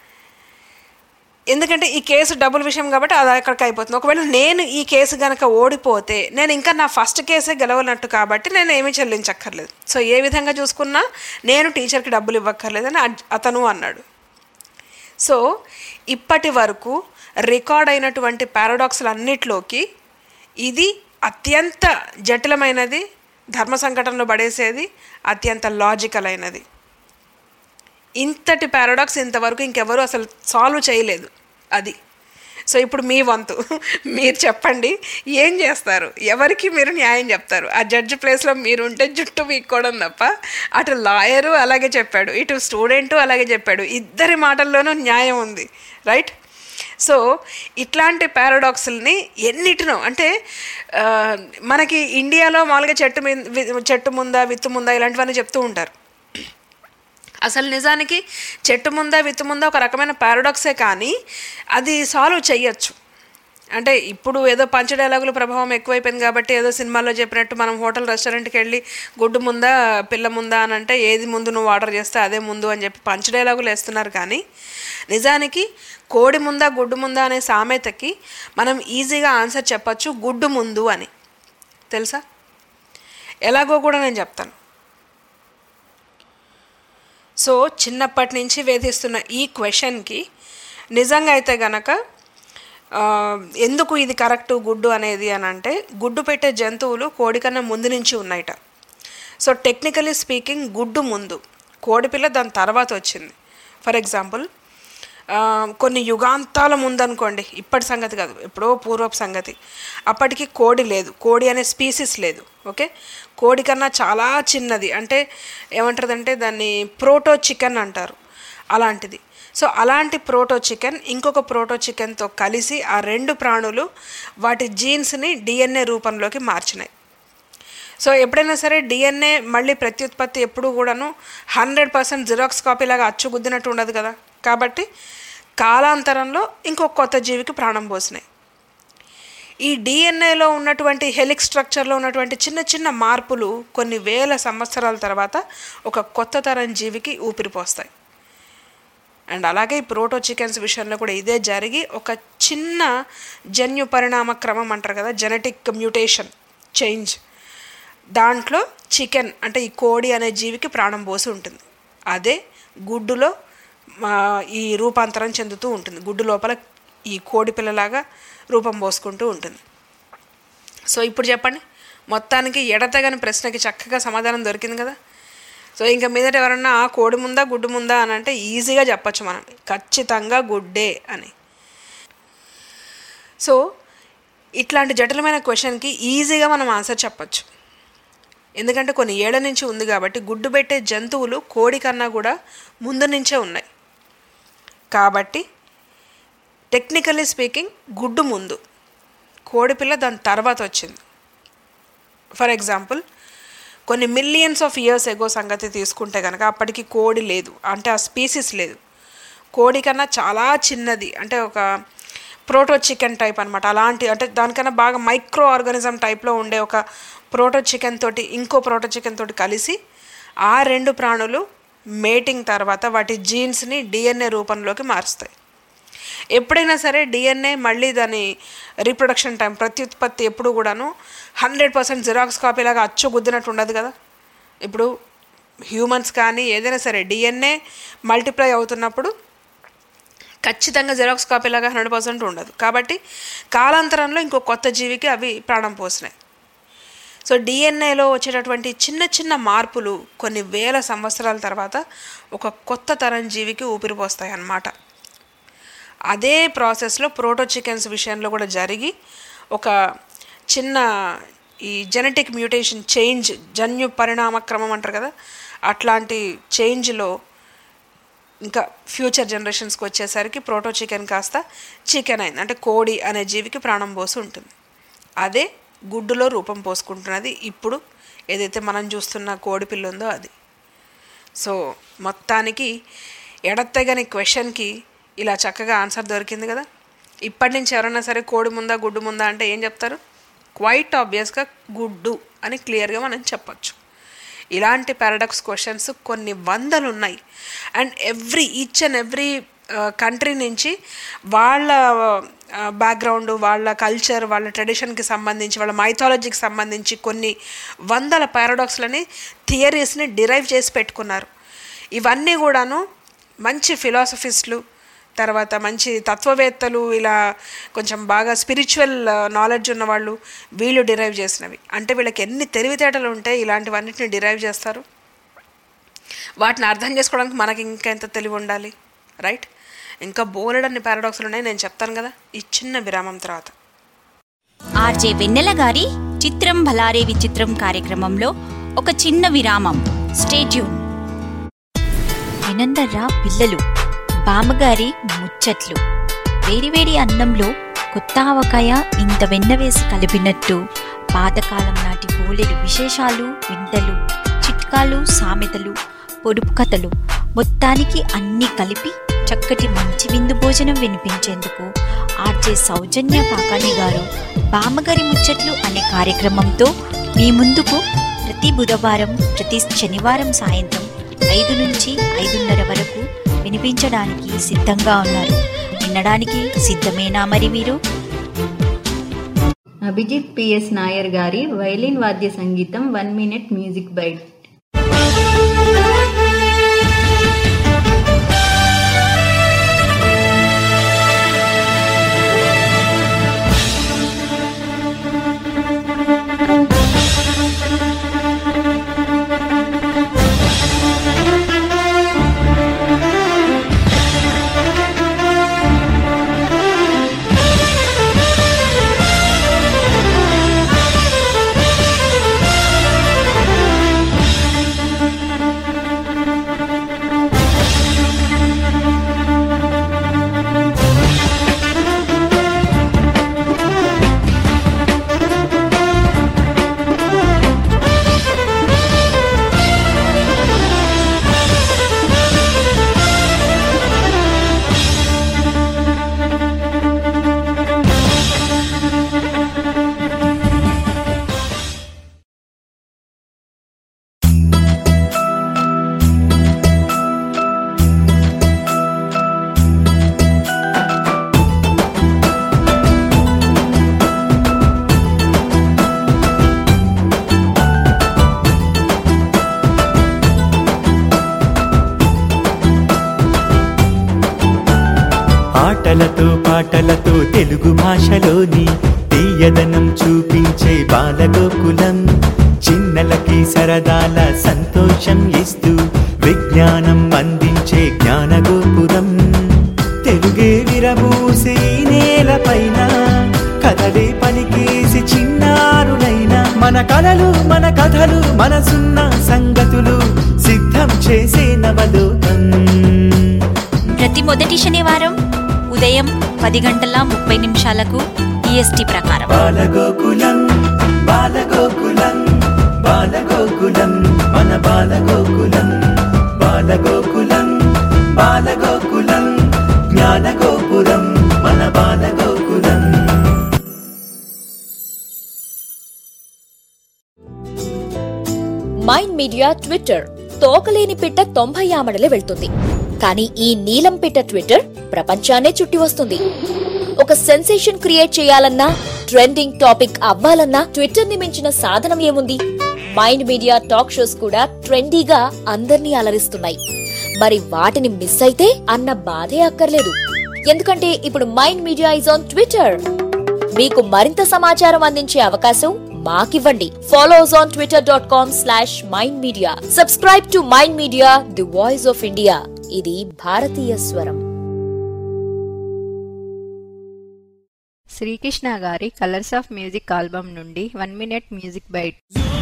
ఎందుకంటే ఈ కేసు డబ్బుల విషయం కాబట్టి అది అక్కడికి అయిపోతుంది. ఒకవేళ నేను ఈ కేసు కనుక ఓడిపోతే నేను ఇంకా నా ఫస్ట్ కేసే గెలవనట్టు కాబట్టి నేను ఏమీ చెల్లించక్కర్లేదు. సో ఏ విధంగా చూసుకున్నా నేను టీచర్కి డబ్బులు ఇవ్వక్కర్లేదని అతను అన్నాడు. సో ఇప్పటి వరకు రికార్డ్ అయినటువంటి పారాడాక్స్లు అన్నిట్లోకి ఇది అత్యంత జటిలమైనది, ధర్మ సంకటంలో పడేసేది, అత్యంత లాజికల్ అయినది. ఇంతటి పారాడాక్స్ ఇంతవరకు ఇంకెవరు అసలు సాల్వ్ చేయలేదు. అది సో ఇప్పుడు మీ వంతు, మీరు చెప్పండి ఏం చేస్తారు, ఎవరికి మీరు న్యాయం చెప్తారు? ఆ జడ్జి ప్లేస్లో మీరు ఉంటే జుట్టు వీక్కోవడం తప్ప, అటు లాయరు అలాగే చెప్పాడు, ఇటు స్టూడెంటు అలాగే చెప్పాడు, ఇద్దరి మాటల్లోనూ న్యాయం ఉంది, రైట్? సో ఇట్లాంటి పారాడాక్స్ని ఎన్నిటినో, అంటే మనకి ఇండియాలో మామూలుగా చెట్టు మీద చెట్టు ముందా విత్తు ముందా ఇలాంటివన్నీ చెప్తూ ఉంటారు. అసలు నిజానికి చెట్టు ముందా విత్తు ముందా ఒక రకమైన పారాడాక్సే, కానీ అది సాల్వ్ చెయ్యొచ్చు. అంటే ఇప్పుడు ఏదో పంచ డైలాగుల ప్రభావం ఎక్కువైపోయింది కాబట్టి ఏదో సినిమాల్లో చెప్పినట్టు మనం హోటల్ రెస్టారెంట్కి వెళ్ళి గుడ్డు ముందా పిల్ల ముందా అని అంటే ఏది ముందు నువ్వు ఆర్డర్ చేస్తే అదే ముందు అని చెప్పి పంచ డైలాగులు వేస్తున్నారు. కానీ నిజానికి కోడి ముందా గుడ్డు ముందా అనే సామెతకి మనం ఈజీగా ఆన్సర్ చెప్పచ్చు, గుడ్డు ముందు అని. తెలుసా? ఎలాగో కూడా నేను చెప్తాను. సో చిన్నప్పటి నుంచి వేధిస్తున్న ఈ క్వశ్చన్కి నిజంగా అయితే గనక ఎందుకు ఇది కరెక్ట్ గుడ్డు అనేది అని అంటే, గుడ్డు పెట్టే జంతువులు కోడి కన్నా ముందు నుంచి ఉన్నాయట. సో టెక్నికలీ స్పీకింగ్ గుడ్డు ముందు, కోడిపిల్ల దాని తర్వాత వచ్చింది. ఫర్ ఎగ్జాంపుల్ కొన్ని యుగాంతాల ముందు అనుకోండి, ఇప్పటి సంగతి కాదు, ఎప్పుడో పూర్వపు సంగతి, అప్పటికి కోడి లేదు, కోడి అనే స్పీసీస్ లేదు. ఓకే, కోడి కన్నా చాలా చిన్నది, అంటే ఏమంటారంటే దాన్ని ప్రోటో చికెన్ అంటారు, అలాంటిది. సో అలాంటి ప్రోటో చికెన్ ఇంకొక ప్రోటో చికెన్తో కలిసి ఆ రెండు ప్రాణులు వాటి జీన్స్ని డిఎన్ఏ రూపంలోకి మార్చినాయి. సో ఎప్పుడైనా సరే డిఎన్ఏ మళ్ళీ ప్రత్యుత్పత్తి ఎప్పుడు కూడాను హండ్రెడ్ పర్సెంట్ జిరాక్స్ కాపీ లాగా అచ్చుగుద్దినట్టు ఉండదు కదా. కాబట్టి కాలాంతరంలో ఇంకొక కొత్త జీవికి ప్రాణం పోసినాయి. ఈ డిఎన్ఏలో ఉన్నటువంటి హెలిక్స్ స్ట్రక్చర్లో ఉన్నటువంటి చిన్న చిన్న మార్పులు కొన్ని వేల సంవత్సరాల తర్వాత ఒక కొత్త తరం జీవికి ఊపిరిపోస్తాయి. అండ్ అలాగే ఈ ప్రోటో చికెన్స్ విషయంలో కూడా ఇదే జరిగి ఒక చిన్న జన్యు పరిణామ క్రమం అంటారు కదా, జెనెటిక్ మ్యూటేషన్ చేంజ్, దాంట్లో చికెన్ అంటే ఈ కోడి అనే జీవికి ప్రాణం పోసి ఉంటుంది. అదే గుడ్డులో ఈ రూపాంతరం చెందుతూ ఉంటుంది, గుడ్డు లోపల ఈ కోడి పిల్లలాగా రూపం పోసుకుంటూ ఉంటుంది. సో ఇప్పుడు చెప్పండి, మొత్తానికి ఎడతెగని ప్రశ్నకి చక్కగా సమాధానం దొరికింది కదా. సో ఇంకా మీదట ఎవరన్నా కోడి ముందా గుడ్డు ముందా అని అంటే ఈజీగా చెప్పచ్చు మనం, ఖచ్చితంగా గుడ్డే అని. సో ఇట్లాంటి జటిలమైన క్వశ్చన్కి ఈజీగా మనం ఆన్సర్ చెప్పచ్చు, ఎందుకంటే కొన్ని ఏళ్ల నుంచి ఉంది కాబట్టి. గుడ్డు పెట్టే జంతువులు కోడి కన్నా కూడా ముందు నుంచే ఉన్నాయి కాబట్టి టెక్నికల్లీ స్పీకింగ్ గుడ్డు ముందు, కోడిపిల్ల దాని తర్వాత వచ్చింది. ఫర్ ఎగ్జాంపుల్ కొన్ని మిలియన్స్ ఆఫ్ ఇయర్స్ ఎగో సంగతి తీసుకుంటే కనుక అప్పటికి కోడి లేదు, అంటే ఆ స్పీసీస్ లేదు. కోడి కన్నా చాలా చిన్నది, అంటే ఒక ప్రోటో చికెన్ టైప్ అనమాట. అలాంటి అంటే దానికన్నా బాగా మైక్రో ఆర్గానిజం టైప్లో ఉండే ఒక ప్రోటో చికెన్ తోటి ఇంకో ప్రోటో చికెన్ తోటి కలిసి ఆ రెండు ప్రాణులు మేటింగ్ తర్వాత వాటి జీన్స్ని డిఎన్ఏ రూపంలోకి మారుస్తాయి. ఎప్పుడైనా సరే డిఎన్ఏ మళ్ళీ దాని రీప్రొడక్షన్ టైం, ప్రత్యుత్పత్తి ఎప్పుడు కూడాను హండ్రెడ్ పర్సెంట్ జిరాక్స్ కాపీలాగా అచ్చు గుద్దినట్టు ఉండదు కదా. ఇప్పుడు హ్యూమన్స్ కానీ ఏదైనా సరే డిఎన్ఏ మల్టిప్లై అవుతున్నప్పుడు ఖచ్చితంగా జిరాక్స్ కాపీలాగా హండ్రెడ్ పర్సెంట్ ఉండదు. కాబట్టి కాలాంతరంలో ఇంకో కొత్త జీవికి అవి ప్రాణం పోసినాయి. సో డిఎన్ఏలో వచ్చేటటువంటి చిన్న చిన్న మార్పులు కొన్ని వేల సంవత్సరాల తర్వాత ఒక కొత్త తరం జీవికి ఊపిరిపోస్తాయి అన్నమాట. అదే ప్రాసెస్లో ప్రోటో చికెన్స్ విషయంలో కూడా జరిగి ఒక చిన్న ఈ జెనెటిక్ మ్యూటేషన్ చేంజ్, జన్యు పరిణామ క్రమం అంటారు కదా, అట్లాంటి చేంజ్లో ఇంకా ఫ్యూచర్ జనరేషన్స్కి వచ్చేసరికి ప్రోటో చికెన్ కాస్త చికెన్ అయింది, అంటే కోడి అనే జీవికి ప్రాణం పోసి ఉంటుంది. అదే గుడ్డులో రూపం పోసుకుంటున్నది ఇప్పుడు ఏదైతే మనం చూస్తున్న కోడి పిల్ల ఉందో అది. సో మొత్తానికి ఎడతెగని క్వశ్చన్కి ఇలా చక్కగా ఆన్సర్ దొరికింది కదా. ఇప్పటి నుంచి ఎవరైనా సరే కోడి ముందా గుడ్డు ముందా అంటే ఏం చెప్తారు? క్వైట్ ఆబ్వియస్గా గుడ్డు అని క్లియర్గా మనం చెప్పచ్చు. ఇలాంటి పారాడాక్స్ క్వశ్చన్స్ కొన్ని వందలు ఉన్నాయి. And every each and every country నుంచి వాళ్ళ బ్యాక్గ్రౌండ్, వాళ్ళ కల్చర్, వాళ్ళ ట్రెడిషన్కి సంబంధించి, వాళ్ళ మైథాలజీకి సంబంధించి కొన్ని వందల పారాడాక్స్లని, థియరీస్ని డిరైవ్ చేసి పెట్టుకున్నారు. ఇవన్నీ కూడాను మంచి ఫిలాసఫిస్టులు, తర్వాత మంచి తత్వవేత్తలు, ఇలా కొంచెం బాగా స్పిరిచువల్ నాలెడ్జ్ ఉన్నవాళ్ళు వీళ్ళు డిరైవ్ చేసినవి. అంటే వీళ్ళకి ఎన్ని తెలివితేటలు ఉంటే ఇలాంటివన్నిటిని డిరైవ్ చేస్తారు. వాటిని అర్థం చేసుకోవడానికి మనకి ఇంకా ఎంత తెలివి ఉండాలి, రైట్? ఇంకా బోలెడన్ని పారాడాక్స్లు ఉన్నాయి, నేను చెప్తాను కదా ఈ చిన్న విరామం తర్వాత. ఆర్జే వెన్నెల గారి చిత్రం భలారే విచిత్రం కార్యక్రమంలో ఒక చిన్న విరామం. Stay tune. వినందర్రా పిల్లలు, బామ్మగారి ముచ్చట్లు. వేడివేడి అన్నంలో కొత్త ఆవకాయ ఇంత వెన్న వేసి కలిపినట్టు పాతకాలం నాటి బోలెడు విశేషాలు, వింతలు, చిట్కాలు, సామెతలు, పొడుపు కథలు మొత్తానికి అన్నీ కలిపి చక్కటి మంచి విందు భోజనం వినిపించేందుకు ఆర్జే సౌజన్య కాకాని గారు బామ్మగారి ముచ్చట్లు అనే కార్యక్రమంతో మీ ముందుకు ప్రతి బుధవారం, ప్రతి శనివారం సాయంత్రం ఐదు నుంచి ఐదున్నర వరకు వినిపించడానికి సిద్ధంగా ఉన్నారు. వినడానికి సిద్ధమేనా మరి మీరు? అభిజిత్ పిఎస్ నాయర్ గారి వైలిన్ వాద్య సంగీతం వన్ మినిట్ మ్యూజిక్ బైట్. ఆటలతో పాటలతో తెలుగు భాషలోని తీయదనం చూపించే బాలగోకులం, చిన్నలకి సరదాల సంతోషం ఇస్తూ విజ్ఞానం అందించే జ్ఞానగోపురం. తెలుగే విరబూసే నేలపైన కథలే పలికేసి చిన్నారులైన మన కలలు మన కథలు మనసున్న సంగతులు సిద్ధం చేసే నవలోకం. ప్రతి మొదటి శనివారం ఉదయం పది గంటల ముప్పై నిమిషాలకు ఈఎస్టీ ప్రకారం. బాలగోకులం బాలగోకులం బాలగోకులం మన బాలగోకులం, బాలగోకులం బాలగోకులం జ్ఞానగోపురం మన బాలగోకులం. మైండ్ మీడియా ట్విట్టర్ తోకలేని పిట్ట తొంభై ఆమడలే వెళ్తుంది, కానీ ఈ నీలం పిట్ట ట్విట్టర్ ప్రపంచాన్నే చుట్టి వస్తుంది. ఒక సెన్సేషన్ క్రియేట్ చేయాలన్నా, ట్రెండింగ్ టాపిక్ అవ్వాలన్నా ట్విట్టర్ ని మించిన సాధనం ఏముంది? మైండ్ మీడియా టాక్ షోస్ కూడా ట్రెండీగా అందర్నీ అలరిస్తున్నాయి. మరి వాటిని మిస్ అయితే అన్న బాధే అక్కర్లేదు, ఎందుకంటే ఇప్పుడు mind media is on Twitter. మీకు మరింత సమాచారం అందించే అవకాశం మాకివ్వండి. Follow us on Twitter dot com slash mind media. Subscribe to mind media, the voice of India. ఇది భారతీయ స్వరం. శ్రీకృష్ణ గారి కలర్స్ ఆఫ్ మ్యూజిక్ ఆల్బమ్ నుండి one minute music bite.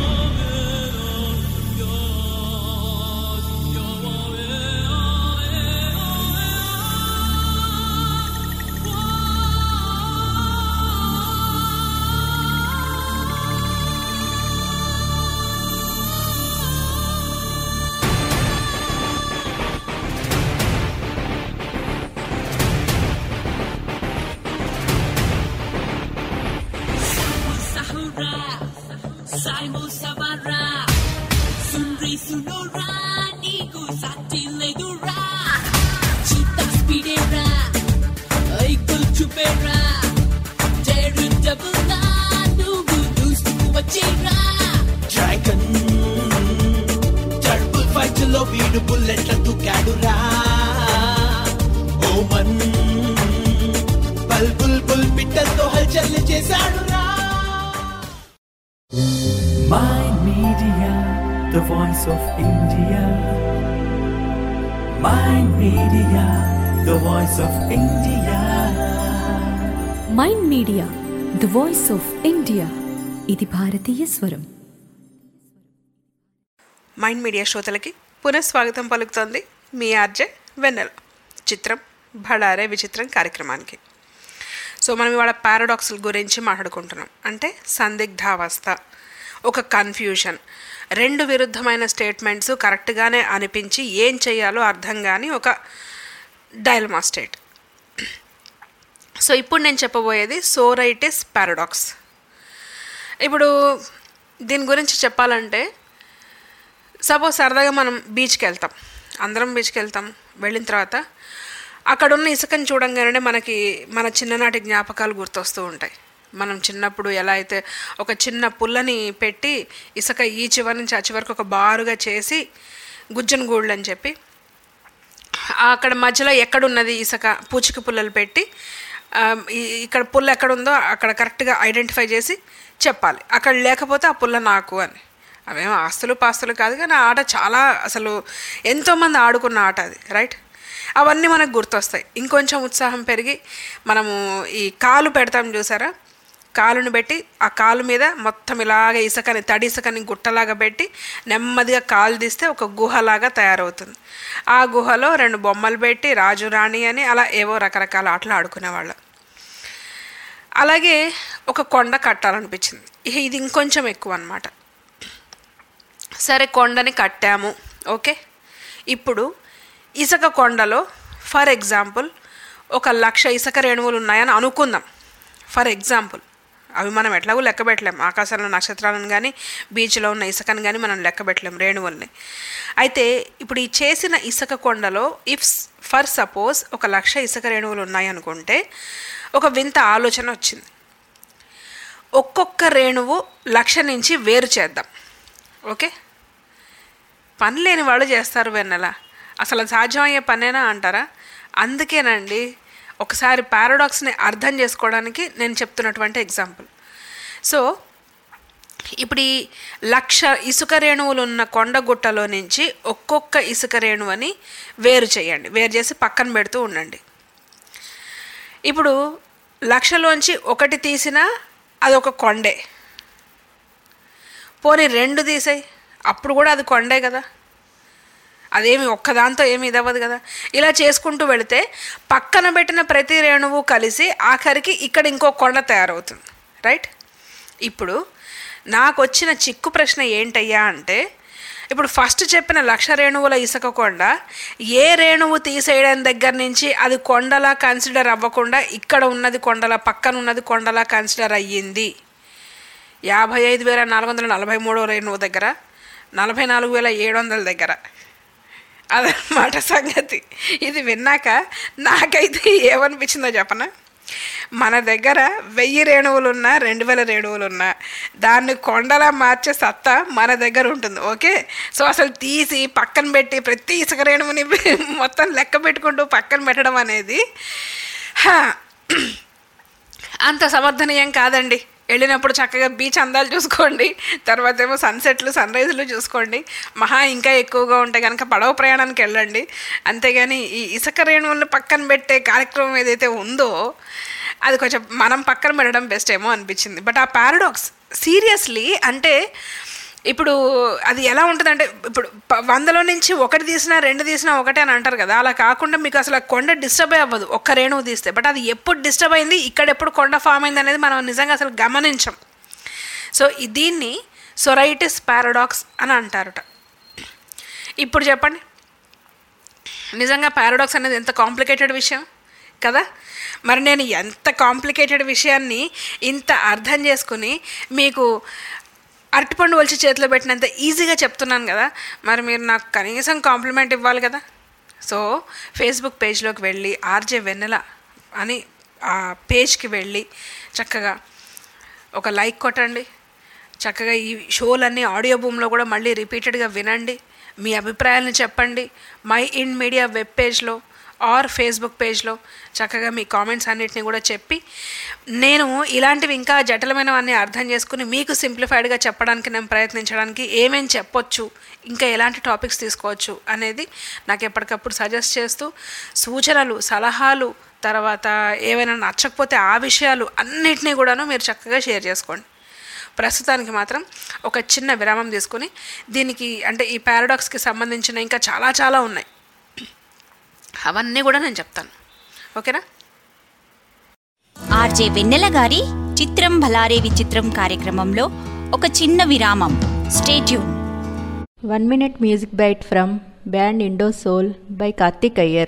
Saimo Samara Sunri Sunora Niku Sati Ledura Chita Spidera Aikul Chupera Teru Dabula Nugu Dustu Wachira Dragon Turtle Fight Lo Vidu Bullet La Tukadura Oman Bal Bul Bul Pittal To Halchal Chesadura. Mind Media, the voice of India. Mind Media, the voice of India. Mind media the voice of India ఇది భారతీయ స్వరం. Mind media శ్రోతలకి పునఃస్వాగతం పలుకుతోంది మీ RJ వెన్నెల. చిత్రం భళారే విచిత్రం కార్యక్రమానికి. So మనం ఇవాళ పారాడాక్స్ల గురించి మాట్లాడుకుంటున్నాం. అంటే సందిగ్ధావస్థ, ఒక కన్ఫ్యూషన్, రెండు విరుద్ధమైన స్టేట్మెంట్స్ కరెక్ట్గానే అనిపించి ఏం చేయాలో అర్థం కాని ఒక డైలమా స్టేట్. సో ఇప్పుడు నేను చెప్పబోయేది సోరైటిస్ పారాడాక్స్. ఇప్పుడు దీని గురించి చెప్పాలంటే, సపోజ్ సరదాగా మనం బీచ్కి వెళ్తాం, అందరం బీచ్కి వెళ్తాం. వెళ్ళిన తర్వాత అక్కడున్న ఇసుకని చూడంగానే మనకి మన చిన్ననాటి జ్ఞాపకాలు గుర్తొస్తూ ఉంటాయి. మనం చిన్నప్పుడు ఎలా అయితే ఒక చిన్న పుల్లని పెట్టి ఇసుక ఈ చివరి నుంచి ఆ చివరికి ఒక బారుగా చేసి గుజ్జన గూళ్ళు అని చెప్పి అక్కడ మధ్యలో ఎక్కడున్నది ఇసుక పూచిక పుల్లలు పెట్టి ఇక్కడ పుల్ల ఎక్కడుందో అక్కడ కరెక్ట్గా ఐడెంటిఫై చేసి చెప్పాలి. అక్కడ లేకపోతే ఆ పుల్ల నాకు అని. అవేమో ఆస్తులు పాస్తులు కాదు, కానీ ఆ ఆట చాలా అసలు ఎంతోమంది ఆడుకున్న ఆట అది, రైట్? అవన్నీ మనకు గుర్తొస్తాయి. ఇంకొంచెం ఉత్సాహం పెరిగి మనము ఈ కాలు పెడతాం చూసారా, కాలుని పెట్టి ఆ కాలు మీద మొత్తం ఇలాగ ఇసుకని తడి ఇసుకని గుట్టలాగా పెట్టి నెమ్మదిగా కాలు తీస్తే ఒక గుహలాగా తయారవుతుంది. ఆ గుహలో రెండు బొమ్మలు పెట్టి రాజు రాణి అని అలా ఏవో రకరకాల ఆటలు ఆడుకునేవాళ్ళం. అలాగే ఒక కొండ కట్టాలనిపించింది. ఇది ఇంకొంచెం ఎక్కువ అన్నమాట. సరే కొండని కట్టాము, ఓకే. ఇప్పుడు ఇసుక కొండలో ఫర్ ఎగ్జాంపుల్ ఒక లక్ష ఇసుక రేణువులు ఉన్నాయని అనుకుందాం. ఫర్ ఎగ్జాంపుల్ అవి మనం ఎట్లాగో లెక్క పెట్టలేం. ఆకాశంలో నక్షత్రాలను కానీ బీచ్లో ఉన్న ఇసుకని కానీ మనం లెక్క పెట్టలేం, రేణువుల్ని. అయితే ఇప్పుడు ఈ చేసిన ఇసుక కొండలో ఇఫ్ ఫర్ సపోజ్ ఒక లక్ష ఇసుక రేణువులు ఉన్నాయనుకుంటే ఒక వింత ఆలోచన వచ్చింది. ఒక్కొక్క రేణువు లక్ష నుంచి వేరు చేద్దాం, ఓకే. పని లేని వాళ్ళు చేస్తారు వెన్నెల, అసలు సాధ్యమయ్యే పనేనా అంటారా? అందుకేనండి ఒకసారి పారాడాక్స్ని అర్థం చేసుకోవడానికి నేను చెప్తున్నటువంటి ఎగ్జాంపుల్. సో ఇప్పుడు ఈ లక్ష ఇసుక రేణువులు ఉన్న కొండగుట్టలో నుంచి ఒక్కొక్క ఇసుక రేణువని వేరు చేయండి, వేరు చేసి పక్కన పెడుతూ ఉండండి. ఇప్పుడు లక్షలోంచి ఒకటి తీసినా అదొక కొండే, పోనీ రెండు తీసాయి అప్పుడు కూడా అది కొండే కదా, అదేమి ఒక్కదాంతో ఏమి ఇదవ్వదు కదా. ఇలా చేసుకుంటూ వెళితే పక్కన పెట్టిన ప్రతి రేణువు కలిసి ఆఖరికి ఇక్కడ ఇంకో కొండ తయారవుతుంది, రైట్? ఇప్పుడు నాకు వచ్చిన చిక్కు ప్రశ్న ఏంటయ్యా అంటే, ఇప్పుడు ఫస్ట్ చెప్పిన లక్ష రేణువుల ఇసుక కొండ ఏ రేణువు తీసేయడం దగ్గర నుంచి అది కొండలా కన్సిడర్ అవ్వకుండా ఇక్కడ ఉన్నది కొండలా, పక్కన ఉన్నది కొండలా కన్సిడర్ అయ్యింది? యాభై ఐదు వేల నాలుగు వందల నలభై మూడో రేణువు దగ్గర, నలభై నాలుగు వేల ఏడు వందల దగ్గర. అదనమాట సంగతి. ఇది విన్నాక నాకైతే ఏమనిపించిందో చెప్పనా, మన దగ్గర వెయ్యి రేణువులున్నా రెండు వేల రేణువులున్నా దాన్ని కొండలా మార్చే సత్తా మన దగ్గర ఉంటుంది, ఓకే. సో అసలు తీసి పక్కన పెట్టి ప్రతి ఇసుక రేణువుని మొత్తం లెక్క పెట్టుకుంటూ పక్కన పెట్టడం అనేది అంత సమర్థనీయం కాదండి. వెళ్ళినప్పుడు చక్కగా బీచ్ అందాలు చూసుకోండి, తర్వాత ఏమో సన్సెట్లు సన్ రైజులు చూసుకోండి. మహా ఇంకా ఎక్కువగా ఉంటే కనుక పడవ ప్రయాణానికి వెళ్ళండి. అంతేగాని ఈ ఇసుక రేణువులను పక్కన పెట్టే కార్యక్రమం ఏదైతే ఉందో అది కొంచెం మనం పక్కన పెట్టడం బెస్ట్ ఏమో అనిపించింది. బట్ ఆ పారాడాక్స్ సీరియస్లీ అంటే ఇప్పుడు అది ఎలా ఉంటుందంటే, ఇప్పుడు వందలో నుంచి ఒకటి తీసినా రెండు తీసినా ఒకటే అని అంటారు కదా, అలా కాకుండా మీకు అసలు కొండ డిస్టర్బ్ అవ్వదు ఒక్క రేణువు తీస్తే. బట్ అది ఎప్పుడు డిస్టర్బ్ అయింది, ఇక్కడ ఎప్పుడు కొండ ఫామ్ అయింది అనేది మనం నిజంగా అసలు గమనించం. సో దీన్ని సోరైటిస్ పారాడాక్స్ అని అంటారట. ఇప్పుడు చెప్పండి, నిజంగా పారాడాక్స్ అనేది ఎంత కాంప్లికేటెడ్ విషయం కదా. మరి నేను ఎంత కాంప్లికేటెడ్ విషయాన్ని ఇంత అర్థం చేసుకుని మీకు అరటిపండు వలిచి చేతిలో పెట్టినంత ఈజీగా చెప్తున్నాను కదా, మరి మీరు నాకు కనీసం కాంప్లిమెంట్ ఇవ్వాలి కదా. సో ఫేస్బుక్ పేజ్లోకి వెళ్ళి ఆర్జే వెన్నెల అని ఆ పేజ్కి వెళ్ళి చక్కగా ఒక లైక్ కొట్టండి. చక్కగా ఈ షోలన్నీ ఆడియో బూమ్లో కూడా మళ్ళీ రిపీటెడ్గా వినండి. మీ అభిప్రాయాలను చెప్పండి. మై ఇన్ మీడియా వెబ్ పేజ్లో ఆర్ ఫేస్బుక్ పేజ్లో చక్కగా మీ కామెంట్స్ అన్నిటిని కూడా చెప్పి నేను ఇలాంటివి ఇంకా జటిలమైనవన్నీ అర్థం చేసుకుని మీకు సింప్లిఫైడ్గా చెప్పడానికి నేను ప్రయత్నించడానికి ఏమేం చెప్పొచ్చు, ఇంకా ఎలాంటి టాపిక్స్ తీసుకోవచ్చు అనేది నాకు ఎప్పటికప్పుడు సజెస్ట్ చేస్తూ సూచనలు, సలహాలు, తర్వాత ఏవైనా నచ్చకపోతే ఆ విషయాలు అన్నిటినీ కూడాను మీరు చక్కగా షేర్ చేసుకోండి. ప్రస్తుతానికి మాత్రం ఒక చిన్న విరామం తీసుకుని దీనికి అంటే ఈ పారాడాక్స్కి సంబంధించిన ఇంకా చాలా చాలా ఉన్నాయి, అవన్నీ కూడా నేను చెప్తాను. ఓకేనా? ఆర్జే వెన్నెల గారి చిత్రం భలారే విచిత్రం కార్యక్రమంలో ఒక చిన్న విరామం. Stay tune. One minute music bite from band Indo Soul by Karthik Iyer.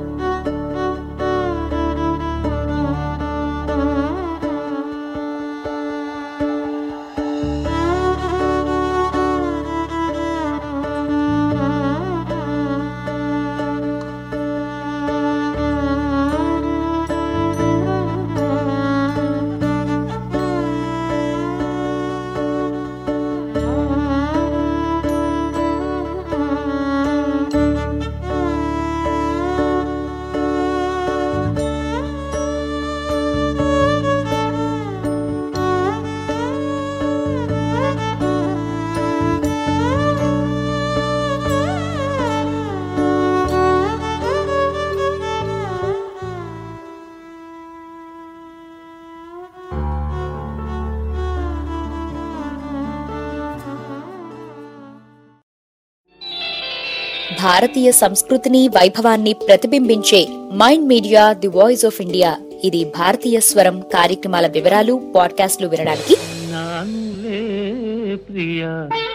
భారతీయ సంస్కృతిని, వైభవాన్ని ప్రతిబింబించే mind media the voice of India. ఇది భారతీయ స్వరం కార్యక్రమాల వివరాలు, పాడ్కాస్ట్లు వినడానికి నానులే ప్రియా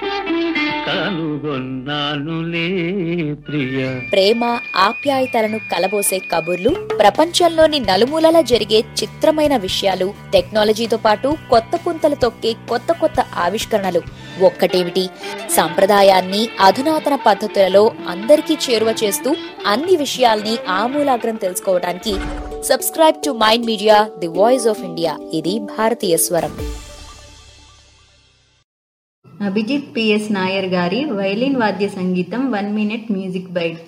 కనుగొన్నానులే ప్రియా. ప్రేమ, ఆప్యాయతలను కలబోసే కబుర్లు, ప్రపంచంలోని నలుమూలలా జరిగే చిత్రమైన విషయాలు, టెక్నాలజీతో పాటు కొత్త పుంతలు తొక్కే కొత్త కొత్త ఆవిష్కరణలు. ఒక్కటేమిటి, సంప్రదాయాన్ని అధునాతన పద్ధతులలో అందరికీ చేరువ చేస్తూ అన్ని విషయాల్ని ఆమూలాగ్రం తెలుసుకోవడానికి subscribe to mind media the voice of India. ఇది భారతీయ స్వరం. అభిజిత్ పిఎస్ నాయర్ గారి వైలిన్ వాద్య సంగీతం వన్ మినిట్ మ్యూజిక్ బైట్.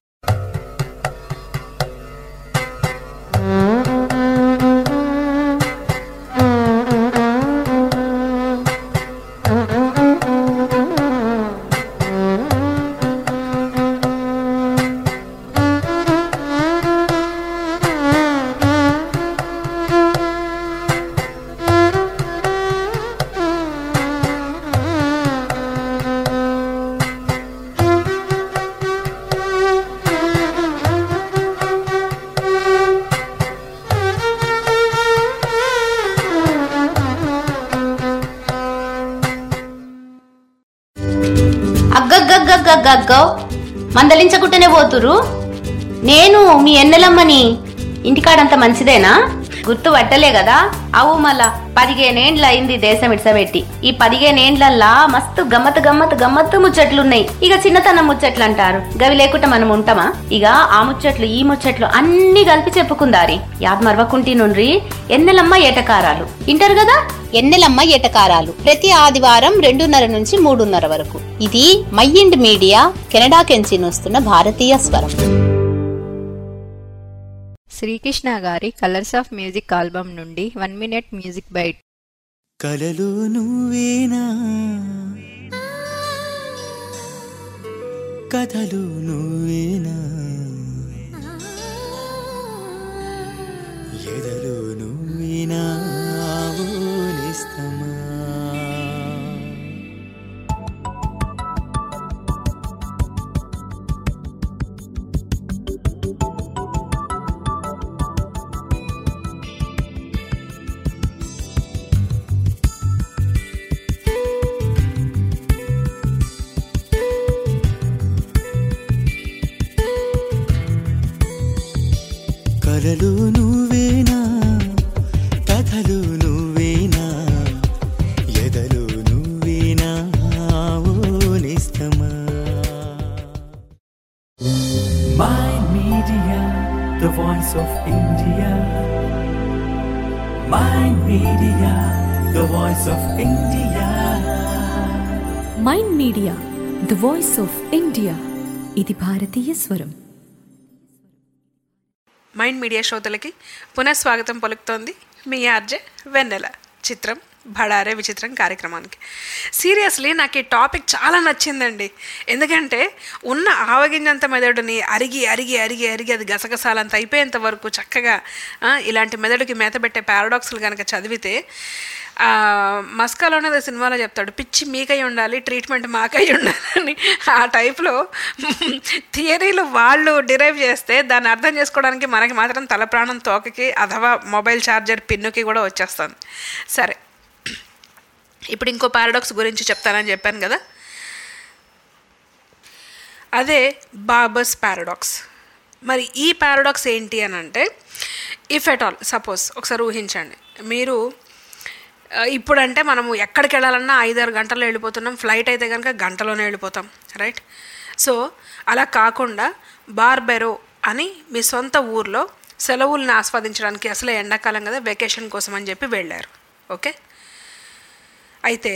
అగ్గగ్గగ్గగ్గగ్గో మందలించకుంటేనే పోతురు. నేను మీ ఎన్నెలమ్మని. ఇంటికాడంత మంచిదేనా? గుర్తు పట్టలే కదా? అవు మళ్ళా పదిహేనేండ్ల అయింది దేశం ఇడ్సబెట్టి. ఈ పదిహేనేండ్లల్లా మస్తు గమ్మత్ గమ్మత్ గమ్మత్తు ముచ్చట్లున్నాయి. ఇక చిన్నతనం ముచ్చట్లు అంటారు, గవి లేకుండా మనం ఉంటామా? ఇక ఆ ముచ్చట్లు ఈ ముచ్చట్లు అన్ని కలిపి చెప్పుకుందారి. యాద్ మరవకుంటి నుండ్రి ఎన్నెలమ్మ ఏటకారాలు ఇంటారు కదా. ఎన్నెలమ్మ ఏటకారాలు ప్రతి ఆదివారం రెండున్నర నుంచి మూడున్నర వరకు. ఇది మైండ్ మీడియా కెనడా కెంచి వస్తున్న భారతీయ స్వరం. శ్రీకృష్ణ గారి కలర్స్ ఆఫ్ మ్యూజిక్ ఆల్బమ్ నుండి వన్ మినిట్ మ్యూజిక్ బైట్. కలలు నువ్వేనా, కథలు నువ్వేనా, ఎదలు నువ్వేనా ఆవునిస్తమా. కలలు నువ్వేనా, కథలు నువ్వేనా, ఎదలు నువ్వేనా ఓనిస్తమా. Mind Media, the voice of India. Mind Media, the voice of India. Mind media the voice of India. ఇది భారతీయ స్వరం. మైండ్ మీడియా శ్రోతలకి పునఃస్వాగతం పలుకుతోంది మీ ఆర్జే వెన్నెల. చిత్రం భడారే విచిత్రం కార్యక్రమానికి. సీరియస్లీ నాకు ఈ టాపిక్ చాలా నచ్చిందండి. ఎందుకంటే ఉన్న ఆవగింజంత మెదడుని అరిగి అరిగి అరిగి అరిగి అది గసగసాలంత అయిపోయేంత వరకు చక్కగా ఇలాంటి మెదడుకి మేత పెట్టే పారాడాక్స్లు కనుక చదివితే, మస్కాలోనే సినిమాలో చెప్తాడు, పిచ్చి మీకై ఉండాలి ట్రీట్మెంట్ మాకై ఉండాలని. ఆ టైప్లో థియరీలు వాళ్ళు డిరైవ్ చేస్తే దాన్ని అర్థం చేసుకోవడానికి మనకి మాత్రం తల ప్రాణం తోకకి అథవా మొబైల్ ఛార్జర్ పిన్నుకి కూడా వచ్చేస్తుంది. సరే, ఇప్పుడు ఇంకో పారాడాక్స్ గురించి చెప్తానని చెప్పాను కదా, అదే బార్బర్స్ పారాడాక్స్. మరి ఈ పారాడాక్స్ ఏంటి అని అంటే, ఇఫ్ ఎట్ ఆల్ సపోజ్ ఒకసారి ఊహించండి, మీరు ఇప్పుడంటే మనము ఎక్కడికి వెళ్ళాలన్నా ఐదారు గంటల్లో వెళ్ళిపోతున్నాం, ఫ్లైట్ అయితే కనుక గంటలోనే వెళ్ళిపోతాం, రైట్? సో అలా కాకుండా బార్బెరో అని మీ సొంత ఊర్లో సెలవుల్ని ఆస్వాదించడానికి, అసలే ఎండాకాలం కదా, వెకేషన్ కోసం అని చెప్పి వెళ్ళారు. ఓకే, అయితే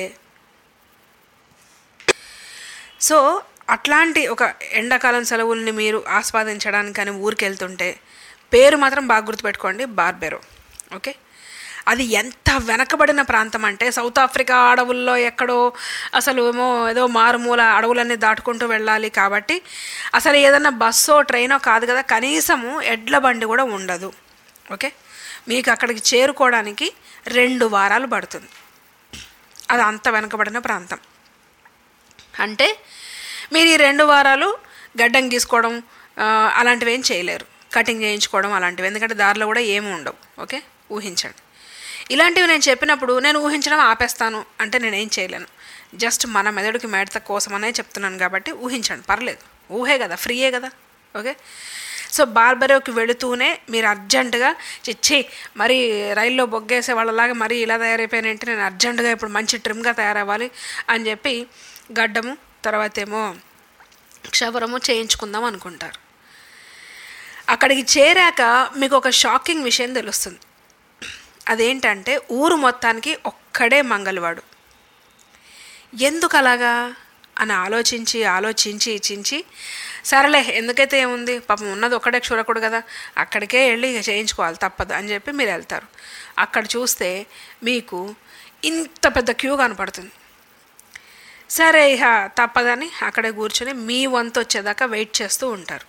సో అట్లాంటి ఒక ఎండాకాలం సెలవుల్ని మీరు ఆస్వాదించడానికి అని ఊరికి వెళ్తుంటే పేరు మాత్రం బాగా గుర్తుపెట్టుకోండి, బార్బెరో. ఓకే, అది ఎంత వెనకబడిన ప్రాంతం అంటే సౌత్ ఆఫ్రికా అడవుల్లో ఎక్కడో, అసలు ఏమో ఏదో మారుమూల అడవులన్నీ దాటుకుంటూ వెళ్ళాలి కాబట్టి అసలు ఏదన్నా బస్సో ట్రైనో కాదు కదా, కనీసము ఎడ్ల బండి కూడా ఉండదు. ఓకే, మీకు అక్కడికి చేరుకోవడానికి రెండు వారాలు పడుతుంది. అది అంత వెనకబడిన ప్రాంతం. అంటే మీరు ఈ రెండు వారాలు గడ్డం గీసుకోవడం అలాంటివి ఏం చేయలేరు, కటింగ్ చేయించుకోవడం అలాంటివి, ఎందుకంటే దారిలో కూడా ఏమి ఉండవు. ఓకే, ఊహించండి. ఇలాంటివి నేను చెప్పినప్పుడు నేను ఊహించడం ఆపేస్తాను అంటే నేనేం చేయలేను. జస్ట్ మన మెదడుకి మేడత కోసమనే చెప్తున్నాను కాబట్టి ఊహించండి, పర్లేదు, ఊహే కదా, ఫ్రీయే కదా. ఓకే, సో బార్బెరోకి వెళుతూనే మీరు అర్జెంటుగా చిచ్చి మరి రైల్లో బొగ్గేసే వాళ్ళలాగా మరి ఇలా తయారైపోయినంటే నేను అర్జెంటుగా ఇప్పుడు మంచి ట్రిమ్గా తయారవ్వాలి అని చెప్పి గడ్డము తర్వాత ఏమో క్షవరము చేయించుకుందాం అనుకుంటారు. అక్కడికి చేరాక మీకు ఒక షాకింగ్ విషయం తెలుస్తుంది. అదేంటంటే ఊరు మొత్తానికి ఒక్కడే మంగళవాడు. ఎందుకు అలాగా అని ఆలోచించి ఆలోచించి చించి సరేలే ఎందుకైతే ఏముంది, పాపం ఉన్నది ఒక్కడే క్షురకుడు కదా, అక్కడికే వెళ్ళి ఇక చేయించుకోవాలి తప్పదు అని చెప్పి మీరు వెళ్తారు. అక్కడ చూస్తే మీకు ఇంత పెద్ద క్యూ కనపడుతుంది. సరే ఇక తప్పదని అక్కడే కూర్చొని మీ వంతు వచ్చేదాకా వెయిట్ చేస్తూ ఉంటారు.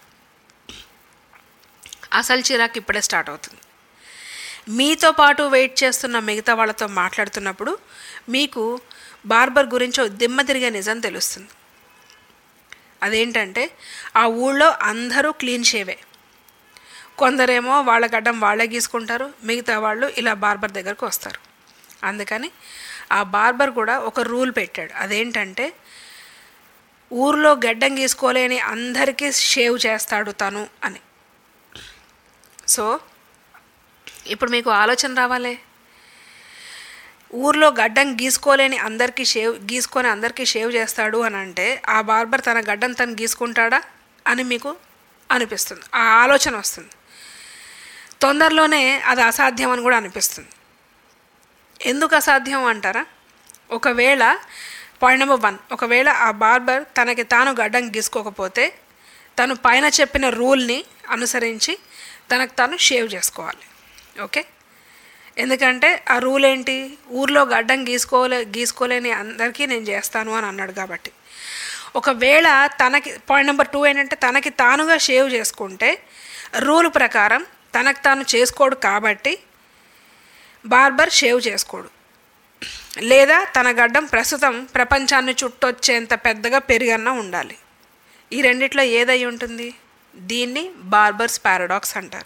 అసలు చిరాకు ఇప్పుడే స్టార్ట్ అవుతుంది. మీతో పాటు వెయిట్ చేస్తున్న మిగతా వాళ్ళతో మాట్లాడుతున్నప్పుడు మీకు బార్బర్ గురించి దిమ్మ తిరిగే నిజం తెలుస్తుంది. అదేంటంటే ఆ ఊళ్ళో అందరూ క్లీన్ షేవే. కొందరేమో వాళ్ళ గడ్డం వాళ్ళే గీసుకుంటారు, మిగతా వాళ్ళు ఇలా బార్బర్ దగ్గరకు వస్తారు. అందుకని ఆ బార్బర్ కూడా ఒక రూల్ పెట్టాడు. అదేంటంటే ఊర్లో గడ్డం గీసుకోలేని అందరికీ షేవ్ చేస్తాడు తను అని. సో ఇప్పుడు మీకు ఆలోచన రావాలి, ఊర్లో గడ్డం గీసుకోలేని అందరికీ షేవ్ గీసుకొని అందరికీ షేవ్ చేస్తాడు అని అంటే ఆ బార్బర్ తన గడ్డం తను గీసుకుంటాడా అని మీకు అనిపిస్తుంది, ఆ ఆలోచన వస్తుంది. తొందరలోనే అది అసాధ్యం అని కూడా అనిపిస్తుంది. ఎందుకు అసాధ్యం అంటారా? ఒకవేళ పాయింట్ నెంబర్ వన్, ఒకవేళ ఆ బార్బర్ తనకి తాను గడ్డం గీసుకోకపోతే తను పైన చెప్పిన రూల్ని అనుసరించి తనకు తాను షేవ్ చేసుకోవాలి. ఓకే, ఎందుకంటే ఆ రూల్ ఏంటి, ఊర్లో గడ్డం గీసుకోలే గీసుకోలేని అందరికీ నేను చేస్తాను అని అన్నాడు కాబట్టి. ఒకవేళ తనకి పాయింట్ నెంబర్ టూ ఏంటంటే తనకి తానుగా షేవ్ చేసుకుంటే రూల్ ప్రకారం తనకు తాను చేసుకోడు కాబట్టి బార్బర్ షేవ్ చేసుకోడు, లేదా తన గడ్డం ప్రస్తుతం ప్రపంచాన్ని చుట్టొచ్చేంత పెద్దగా పెరిగన్నా ఉండాలి. ఈ రెండిట్లో ఏదై ఉంటుంది? దీన్ని బార్బర్స్ పారాడాక్స్ అంటారు.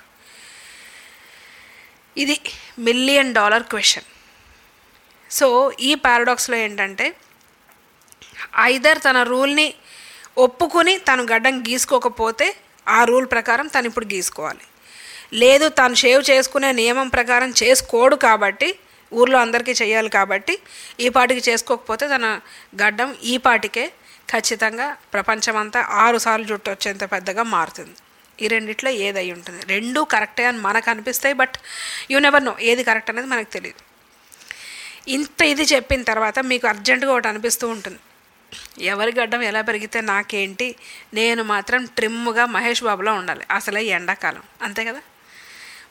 ఇది మిలియన్ డాలర్ క్వశ్చన్. సో ఈ పారాడాక్స్లో ఏంటంటే ఐదర్ తన రూల్ని ఒప్పుకొని తను గడ్డం గీసుకోకపోతే ఆ రూల్ ప్రకారం తను ఇప్పుడు గీసుకోవాలి, లేదు తను షేవ్ చేసుకునే నియమం ప్రకారం చేసుకోడు కాబట్టి ఊర్లో అందరికీ చేయాలి కాబట్టి ఈ పాటికి చేసుకోకపోతే తన గడ్డం ఈ పాటికే ఖచ్చితంగా ప్రపంచమంతా ఆరు సార్లు జుట్టు వచ్చేంత పెద్దగా మారుతుంది. ఈ రెండిట్లో ఏదై ఉంటుంది? రెండూ కరెక్టే అని మనకు అనిపిస్తాయి, బట్ యూ నెవర్ నో ఏది కరెక్ట్ అనేది మనకు తెలియదు. ఇంత ఇది చెప్పిన తర్వాత మీకు అర్జెంటుగా ఒకటి అనిపిస్తూ ఉంటుంది, ఎవరి గడ్డం ఎలా పెరిగితే నాకేంటి, నేను మాత్రం ట్రిమ్గా మహేష్ బాబులో ఉండాలి, అసలే ఎండాకాలం అంతే కదా.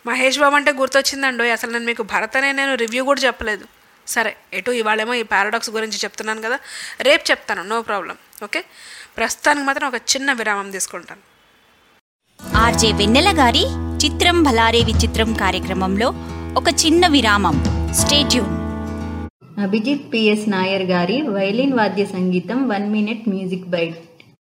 మహేష్ బాబు అంటే గుర్తొచ్చిందండి, అసలు నేను మీకు భరత్ అనే నేను రివ్యూ కూడా చెప్పలేదు. సరే, ఎటు ఇవాళేమో ఈ పారాడాక్స్ గురించి చెప్తున్నాను కదా, రేపు చెప్తాను, నో ప్రాబ్లం. ఓకే, ప్రస్తుతానికి మాత్రం ఒక చిన్న విరామం తీసుకుంటాను. ఆర్జే వెన్నెల గారి చిత్రం భలారే విచిత్రం కార్యక్రమంలో ఒక చిన్న విరామం. Stay tune. Abhijit PS Nair గారి వైలిన్ వాద్య సంగీతం one minute music bite.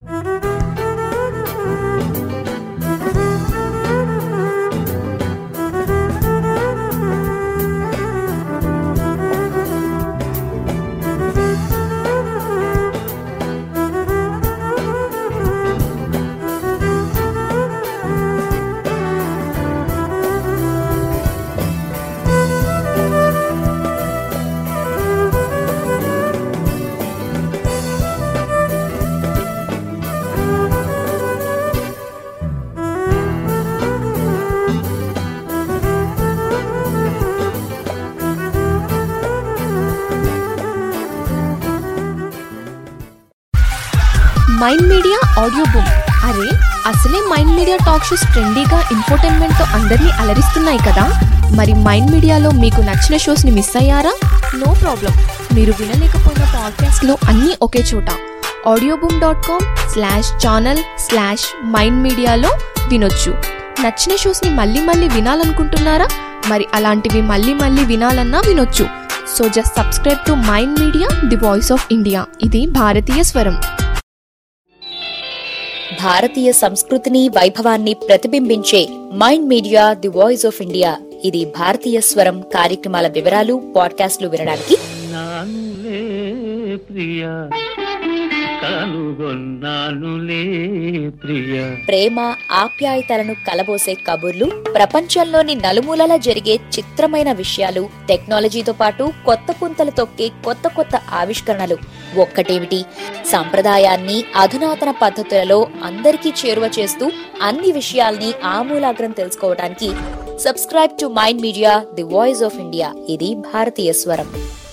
Mind media audio book. అరే అసలే మైండ్ మీడియా టాక్ షోస్ ట్రెండీగా ఇన్ఫోటైన్మెంట్తో అందరినీ అలరిస్తున్నాయి కదా, మరి మైండ్ మీడియాలో మీకు నచ్చిన షోస్ని మిస్ అయ్యారా? నో ప్రాబ్లం, మీరు వినలేకపోయిన పాడ్కాస్ట్లో అన్నీ ఒకే చోట. Audio boom dot com slash channel slash mind మీడియాలో వినొచ్చు. నచ్చిన షోస్ని మళ్ళీ మళ్ళీ వినాలనుకుంటున్నారా? మరి అలాంటివి మళ్ళీ మళ్ళీ వినాలన్నా వినొచ్చు. So just subscribe to mind media the voice of India. ఇది భారతీయ స్వరం. భారతీయ సంస్కృతిని వైభవాన్ని ప్రతిబింబించే mind media the voice of India. ఇది భారతీయ స్వరం కార్యక్రమాల వివరాలు, పాడ్కాస్ట్లు వినడానికి ప్రేమ ఆప్యాయతలను కలబోసే కబుర్లు, ప్రపంచంలోని నలుమూలలా జరిగే చిత్రమైన విషయాలు, టెక్నాలజీతో పాటు కొత్త పుంతలు తొక్కే కొత్త కొత్త ఆవిష్కరణలు. ఒక్కటేమిటి, సంప్రదాయాన్ని అధునాతన పద్ధతులలో అందరికీ చేరువ చేస్తూ అన్ని విషయాల్ని ఆమూలాగ్రం తెలుసుకోవడానికి subscribe to mind media the voice of India. ఇది భారతీయ స్వరం.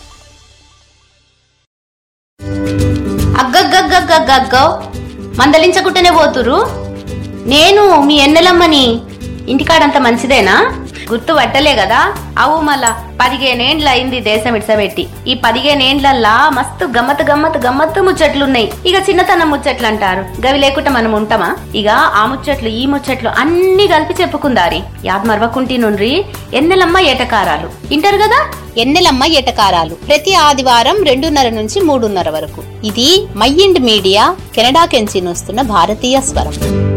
అగ్గగ్గగ్గగ్గగ్గో మందలించకుంటేనే పోతురు. నేను మీ ఎన్నెలమ్మని. ఇంటికాడంత మంచిదేనా? గుర్తు పట్టలే కదా? అవు మళ్ళా పదిహేనేండ్ల అయింది దేశం ఇడ్సబెట్టి. ఈ పదిహేనేండ్లల్లా మస్తు గమ్మత్ గమ్మత్ గమ్మత్తు ముచ్చట్లున్నాయి. ఇక చిన్నతనం ముచ్చట్లు అంటారు, గవి లేకుండా మనం ఉంటామా? ఇక ఆ ముచ్చట్లు ఈ ముచ్చట్లు అన్ని కలిపి చెప్పుకుందారి. యాద్ మరవకుంటి నుండ్రి ఎన్నెలమ్మ ఏటకారాలు ఇంటారు కదా. ఎన్నెలమ్మ ఏటకారాలు ప్రతి ఆదివారం రెండున్నర నుంచి మూడున్నర వరకు. ఇది మైండ్ మీడియా కెనడా కెంచి వస్తున్న భారతీయ స్వరం.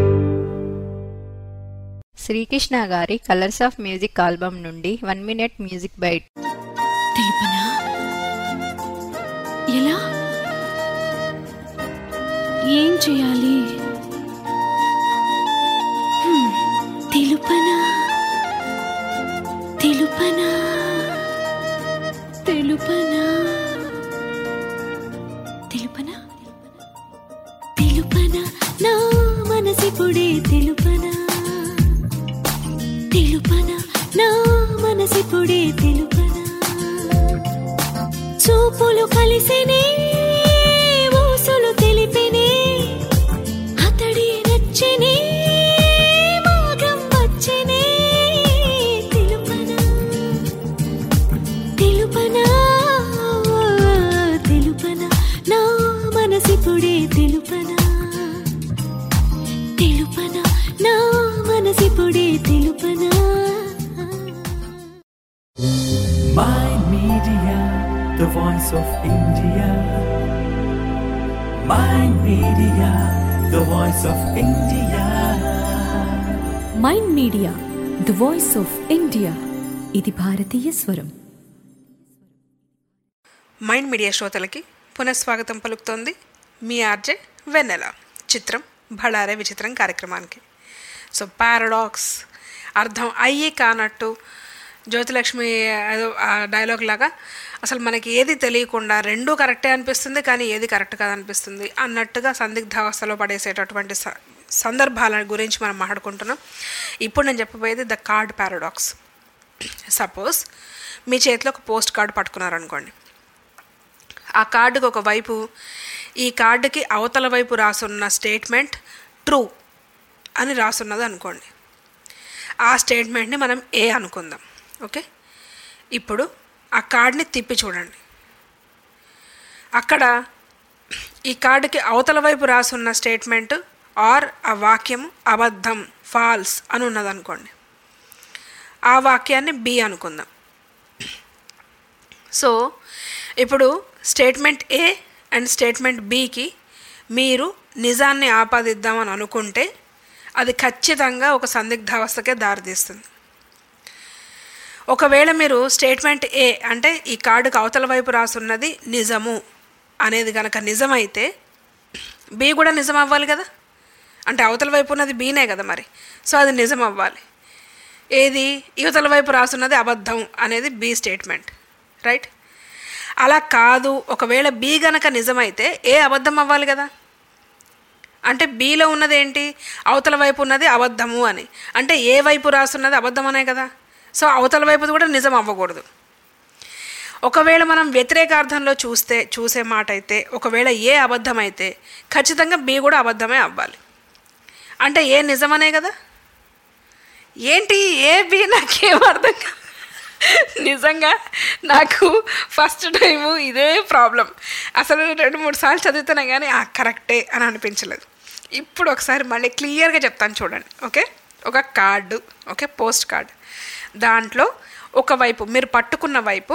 శ్రీకృష్ణ గారి కలర్స్ ఆఫ్ మ్యూజిక్ ఆల్బమ్ నుండి వన్ మినిట్ మ్యూజిక్ బైట్. తెలుపనా? ఎలా? ఏం చేయాలి? తెలుపనా? తెలుపనా? తెలుపనా? తెలుపనా? తెలుపనా? నా మనసిపుడే తెలుపనా? తెలుపనా? నా మనసిపుడే తెలుపనా? చూపులు కలిసినే ఊసులు తెలిపినే అతడి నచ్చనే మాగం వచ్చనే. తెలుపనా? తెలుపనా? తెలుపనా? నా మనసిపుడే తెలుపనా? తెలుపనా? నా మనసిపుడే తెలుపనా? Mind Media, the voice of India. Mind Media, the voice of India. Mind media the voice of India. ఇది భారతీయ స్వరం. మైండ్ మీడియా శ్రోతలకి పునఃస్వాగతం పలుకుతోంది మీ ఆర్జే వెన్నెల. చిత్రం భళారే విచిత్రం కార్యక్రమానికి. సో పారాడాక్స్ అర్థం అయ్యి కానట్టు జ్యోతిలక్ష్మి ఏదో డైలాగ్ లాగా అసలు మనకి ఏది తెలియకుండా రెండూ కరెక్టే అనిపిస్తుంది, కానీ ఏది కరెక్ట్ కాదనిపిస్తుంది అన్నట్టుగా సందిగ్ధావస్థలో పడేసేటటువంటి స సందర్భాల గురించి మనం మాట్లాడుకుంటున్నాం. ఇప్పుడు నేను చెప్పబోయేది ద కార్డ్ పారాడాక్స్. సపోజ్ మీ చేతిలో ఒక పోస్ట్ కార్డు పట్టుకున్నారనుకోండి. ఆ కార్డుకి ఒక వైపు, ఈ కార్డుకి అవతల వైపు రాసున్న స్టేట్మెంట్ ట్రూ అని రాసున్నది అనుకోండి. ఆ స్టేట్మెంట్ని మనం ఏ అనుకుందాం. ఓకే, ఇప్పుడు ఆ కార్డ్ని తిప్పి చూడండి. అక్కడ ఈ కార్డుకి అవతల వైపు రాసున్న స్టేట్మెంట్ ఆర్ ఆ వాక్యం అబద్ధం, ఫాల్స్ అని ఉన్నదనుకోండి. ఆ వాక్యాన్ని బి అనుకుందాం. సో ఇప్పుడు స్టేట్మెంట్ ఏ అండ్ స్టేట్మెంట్ బికి మీరు నిజాన్ని ఆపాదిద్దామని అనుకుంటే అది ఖచ్చితంగా ఒక సందిగ్ధావస్థకే దారితీస్తుంది. ఒకవేళ మీరు స్టేట్మెంట్ ఏ అంటే ఈ కార్డుకు అవతల వైపు రాసున్నది నిజము అనేది కనుక నిజమైతే బి కూడా నిజం అవ్వాలి కదా, అంటే అవతల వైపు ఉన్నది బీనే కదా మరి, సో అది నిజం అవ్వాలి. ఏది యువతల వైపు రాసున్నది అబద్ధం అనేది బి స్టేట్మెంట్, రైట్? అలా కాదు, ఒకవేళ బి గనక నిజమైతే ఏ అబద్ధం అవ్వాలి కదా, అంటే బిలో ఉన్నది ఏంటి, అవతల వైపు ఉన్నది అబద్ధము అని, అంటే ఏ వైపు రాసున్నది అబద్ధం అనే కదా, సో అవతల వైపు కూడా నిజం అవ్వకూడదు. ఒకవేళ మనం వ్యతిరేకార్థంలో చూస్తే చూసే మాట అయితే ఒకవేళ ఏ అబద్ధం అయితే ఖచ్చితంగా బి కూడా అబద్ధమే అవ్వాలి, అంటే ఏ నిజమనే కదా. ఏంటి ఏ బి నాకేం అర్థం కాదు నిజంగా. నాకు ఫస్ట్ టైము ఇదే ప్రాబ్లం, అసలు రెండు మూడు సార్లు చదువుతున్నా కానీ ఆ కరెక్టే అని అనిపించలేదు. ఇప్పుడు ఒకసారి మళ్ళీ క్లియర్గా చెప్తాను చూడండి. ఓకే, ఒక కార్డు, ఓకే పోస్ట్ కార్డు, దాంట్లో ఒకవైపు మీరు పట్టుకున్న వైపు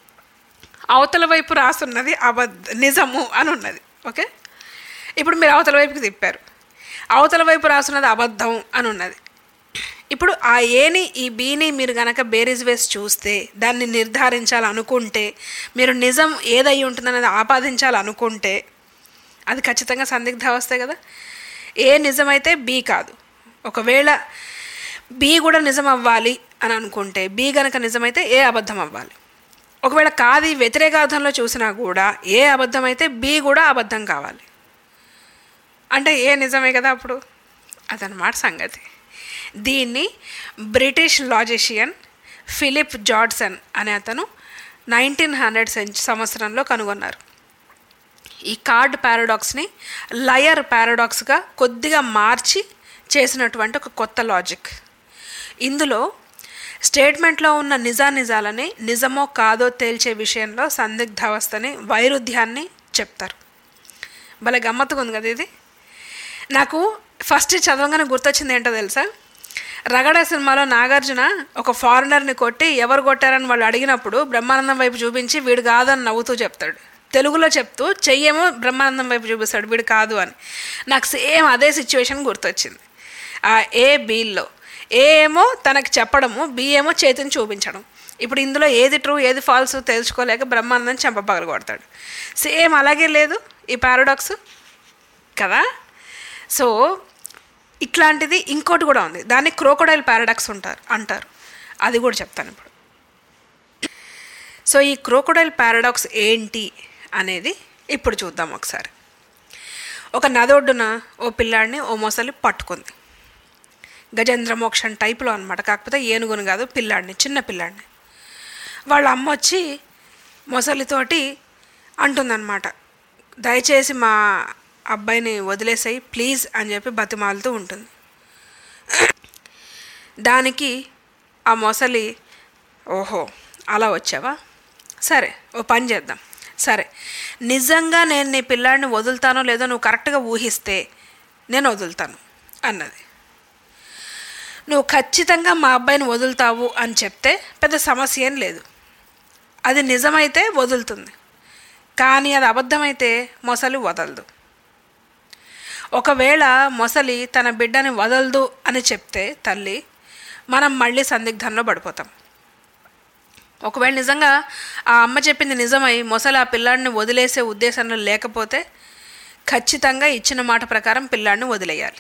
అవతల వైపు రాసున్నది అబద్ధ నిజము అని ఉన్నది. ఓకే, ఇప్పుడు మీరు అవతల వైపుకి తిప్పారు, అవతల వైపు రాసున్నది అబద్ధం అని ఉన్నది. ఇప్పుడు ఆ ఏని ఈ బీని మీరు కనుక బేరీజ్ వేసి చూస్తే దాన్ని నిర్ధారించాలనుకుంటే మీరు నిజం ఏదై ఉంటుందనేది ఆపాదించాలనుకుంటే అది ఖచ్చితంగా సందిగ్ధావస్థే కదా. ఏ నిజమైతే బి కాదు, ఒకవేళ బి కూడా నిజం అవ్వాలి అని అనుకుంటే బి గనక నిజమైతే ఏ అబద్ధం అవ్వాలి. ఒకవేళ కాదు వ్యతిరేకార్థంలో చూసినా కూడా ఏ అబద్ధం అయితే బి కూడా అబద్ధం కావాలి, అంటే ఏ నిజమే కదా అప్పుడు. అదనమాట సంగతి. దీన్ని బ్రిటిష్ లాజిషియన్ ఫిలిప్ జార్డ్సన్ అనే అతను నైన్టీన్ హండ్రెడ్ సంవత్సరంలో కనుగొన్నారు. ఈ కార్డ్ పారాడాక్స్ని లయర్ పారాడాక్స్గా కొద్దిగా మార్చి చేసినటువంటి ఒక కొత్త లాజిక్. ఇందులో స్టేట్మెంట్లో ఉన్న నిజానిజాలని నిజమో కాదో తేల్చే విషయంలో సందిగ్ధావస్థని వైరుధ్యాన్ని చెప్తారు. భలే గమ్మత్తుగా ఉంది కదా ఇది. నాకు ఫస్ట్ చదవగానే గుర్తొచ్చింది ఏంటో తెలుసా, రగడ సినిమాలో నాగార్జున ఒక ఫారినర్ని కొట్టి ఎవరు కొట్టారని వాళ్ళు అడిగినప్పుడు బ్రహ్మానందం వైపు చూపించి వీడు కాదని నవ్వుతూ చెప్తాడు, తెలుగులో చెప్తూ చెయ్యేమో బ్రహ్మానందం వైపు చూపిస్తాడు వీడు కాదు అని. నాకు సేమ్ అదే సిచ్యువేషన్ గుర్తొచ్చింది. ఆ ఏ బీల్లో ఏ ఏమో తనకి చెప్పడము, బి ఏమో చేతిని చూపించడం. ఇప్పుడు ఇందులో ఏది ట్రూ ఏది ఫాల్స్ తెలుసుకోలేక బ్రహ్మానందం చెంప పగలు కొడతాడు. సేమ్ అలాగే లేదు ఈ పారాడాక్స్ కదా. సో ఇట్లాంటిది ఇంకోటి కూడా ఉంది, దాన్ని క్రోకోడైల్ పారాడాక్స్ ఉంటారు అంటారు, అది కూడా చెప్తాను ఇప్పుడు. సో ఈ క్రోకోడైల్ పారాడాక్స్ ఏంటి అనేది ఇప్పుడు చూద్దాం ఒకసారి. ఒక నదొడ్డున ఓ పిల్లాడిని ఓ మొసలి పట్టుకుంది, గజేంద్ర మోక్షం టైపులో అనమాట, కాకపోతే ఏనుగును కాదు, పిల్లాడిని, చిన్న పిల్లాడిని. వాళ్ళ అమ్మ వచ్చి మొసలితోటి అంటుందన్నమాట, దయచేసి మా అబ్బాయిని వదిలేసాయి ప్లీజ్ అని చెప్పి బతిమాలుతూ ఉంటుంది. దానికి ఆ మొసలి, ఓహో అలా వచ్చావా, సరే ఓ పని చేద్దాం, సరే నిజంగా నేను నీ పిల్లాడిని వదులుతానో లేదో నువ్వు కరెక్ట్గా ఊహిస్తే నేను వదులుతాను అన్నది. నువ్వు ఖచ్చితంగా మా అబ్బాయిని వదులుతావు అని చెప్తే పెద్ద సమస్య ఏం లేదు, అది నిజమైతే వదులుతుంది, కానీ అది అబద్ధమైతే మొసలి వదలదు. ఒకవేళ మొసలి తన బిడ్డని వదలదు అని చెప్తే తల్లి మనం మళ్ళీ సందిగ్ధంలో పడిపోతాం. ఒకవేళ నిజంగా ఆ అమ్మ చెప్పింది నిజమై మొసలి ఆ పిల్లాడిని వదిలేసే ఉద్దేశంలో లేకపోతే ఖచ్చితంగా ఇచ్చిన మాట ప్రకారం పిల్లాడిని వదిలేయాలి.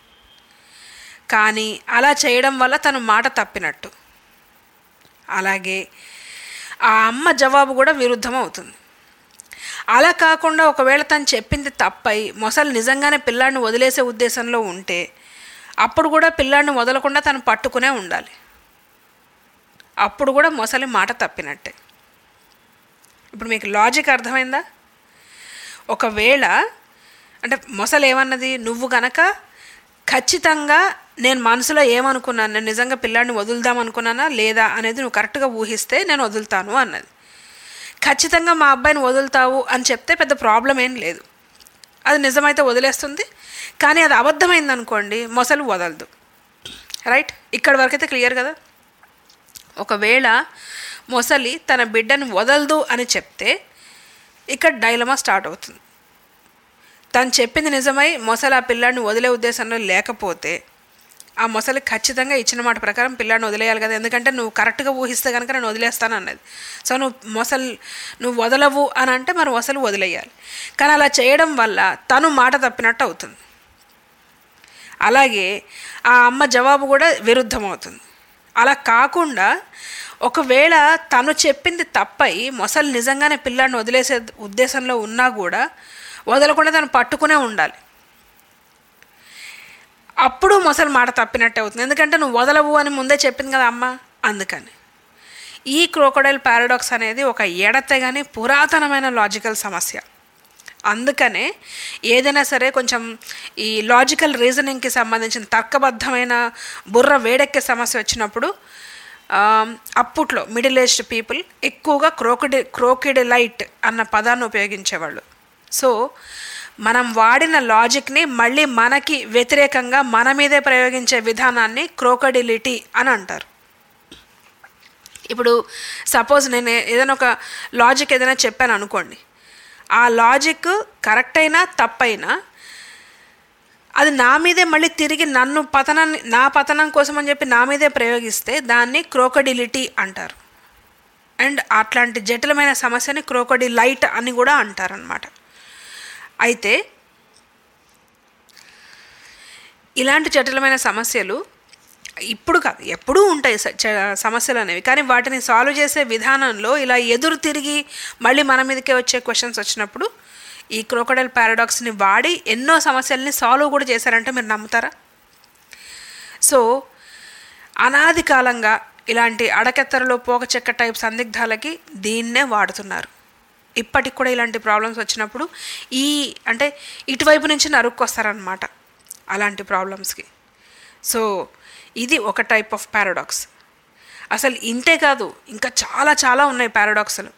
కానీ అలా చేయడం వల్ల తను మాట తప్పినట్టు. అలాగే ఆ అమ్మ జవాబు కూడా విరుద్ధం అవుతుంది. అలా కాకుండా ఒకవేళ తను చెప్పింది తప్పై మొసలు నిజంగానే పిల్లాడిని వదిలేసే ఉద్దేశంలో ఉంటే అప్పుడు కూడా పిల్లాడిని వదలకుండా తను పట్టుకునే ఉండాలి, అప్పుడు కూడా మొసలి మాట తప్పినట్టే. ఇప్పుడు మీకు లాజిక్ అర్థమైందా? ఒకవేళ అంటే మొసలు ఏమన్నది, నువ్వు గనక ఖచ్చితంగా నేను మనసులో ఏమనుకున్నాను, నేను నిజంగా పిల్లాడిని వదులుదాం అనుకున్నానా లేదా అనేది నువ్వు కరెక్ట్గా ఊహిస్తే నేను వదులుతాను అన్నది. ఖచ్చితంగా మా అబ్బాయిని వదులుతావు అని చెప్తే పెద్ద ప్రాబ్లం ఏం లేదు, అది నిజమైతే వదిలేస్తుంది. కానీ అది అబద్ధమైంది అనుకోండి, మొసలు వదలదు. రైట్, ఇక్కడి వరకైతే క్లియర్ కదా. ఒకవేళ మొసలి తన బిడ్డను వదలదు అని చెప్తే ఇక్కడ డైలమా స్టార్ట్ అవుతుంది. తను చెప్పింది నిజమై మొసలి ఆ పిల్లాడిని వదిలే ఉద్దేశంలో లేకపోతే ఆ మొసలి ఖచ్చితంగా ఇచ్చిన మాట ప్రకారం పిల్లాడిని వదిలేయాలి కదా, ఎందుకంటే నువ్వు కరెక్ట్గా ఊహిస్తే కనుక నేను వదిలేస్తాను అన్నది. సో నువ్వు మొసలు నువ్వు వదలవు అని అంటే మరి మొసలు వదిలేయాలి. కానీ అలా చేయడం వల్ల తను మాట తప్పినట్టు అవుతుంది. అలాగే ఆ అమ్మ జవాబు కూడా విరుద్ధం అవుతుంది. అలా కాకుండా ఒకవేళ తను చెప్పింది తప్పై మొసలు నిజంగానే పిల్లాడిని వదిలేసే ఉద్దేశంలో ఉన్నా కూడా వదలకుండా తను పట్టుకునే ఉండాలి. అప్పుడు మొసలు మాట తప్పినట్టే అవుతుంది, ఎందుకంటే నువ్వు వదలవు అని ముందే చెప్పింది కదా అమ్మ. అందుకని ఈ క్రోకోడైల్ పారాడాక్స్ అనేది ఒక ఎడతెగని పురాతనమైన లాజికల్ సమస్య. అందుకనే ఏదైనా సరే కొంచెం ఈ లాజికల్ రీజనింగ్కి సంబంధించిన తర్కబద్ధమైన బుర్ర వేడెక్కే సమస్య వచ్చినప్పుడు అప్పట్లో మిడిల్ ఏజ్డ్ పీపుల్ ఎక్కువగా క్రోకడి క్రోకిడిలైట్ అన్న పదాన్ని ఉపయోగించేవాళ్ళు. సో మనం వాడిన లాజిక్ని మళ్ళీ మనకి వ్యతిరేకంగా మన మీదే ప్రయోగించే విధానాన్ని క్రోకడిలిటీ అని అంటారు. ఇప్పుడు సపోజ్ నేను ఏదైనా ఒక లాజిక్ ఏదైనా చెప్పాను అనుకోండి, ఆ లాజిక్ కరెక్ట్ అయినా తప్పైనా అది నా మీదే మళ్ళీ తిరిగి నన్ను పతనాన్ని నా పతనం కోసం అని చెప్పి నా మీదే ప్రయోగిస్తే దాన్ని క్రోకడిలిటీ అంటారు. అండ్ అట్లాంటి జటిలమైన సమస్యని క్రోకడిలైట్ అని కూడా అంటారనమాట. అయితే ఇలాంటి జటిలమైన సమస్యలు ఇప్పుడు కాదు ఎప్పుడూ ఉంటాయి సమస్యలు అనేవి. కానీ వాటిని సాల్వ్ చేసే విధానంలో ఇలా ఎదురు తిరిగి మళ్ళీ మన మీదకే వచ్చే క్వశ్చన్స్ వచ్చినప్పుడు ఈ క్రోకోడైల్ పారాడాక్స్ని వాడి ఎన్నో సమస్యల్ని సాల్వ్ కూడా చేశారంటే మీరు నమ్ముతారా? సో అనాది కాలంగా ఇలాంటి అడకెత్తరలో పోక చెక్క టైప్ సందిగ్ధాలకి దీన్నే వాడుతున్నారు. ఇప్పటికి కూడా ఇలాంటి ప్రాబ్లమ్స్ వచ్చినప్పుడు ఈ అంటే ఇటువైపు నుంచి నరుక్కొస్తారనమాట అలాంటి ప్రాబ్లమ్స్కి. సో ఇది ఒక టైప్ ఆఫ్ పారాడాక్స్. అసలు ఇంతే కాదు, ఇంకా చాలా చాలా ఉన్నాయి పారాడాక్స్లు.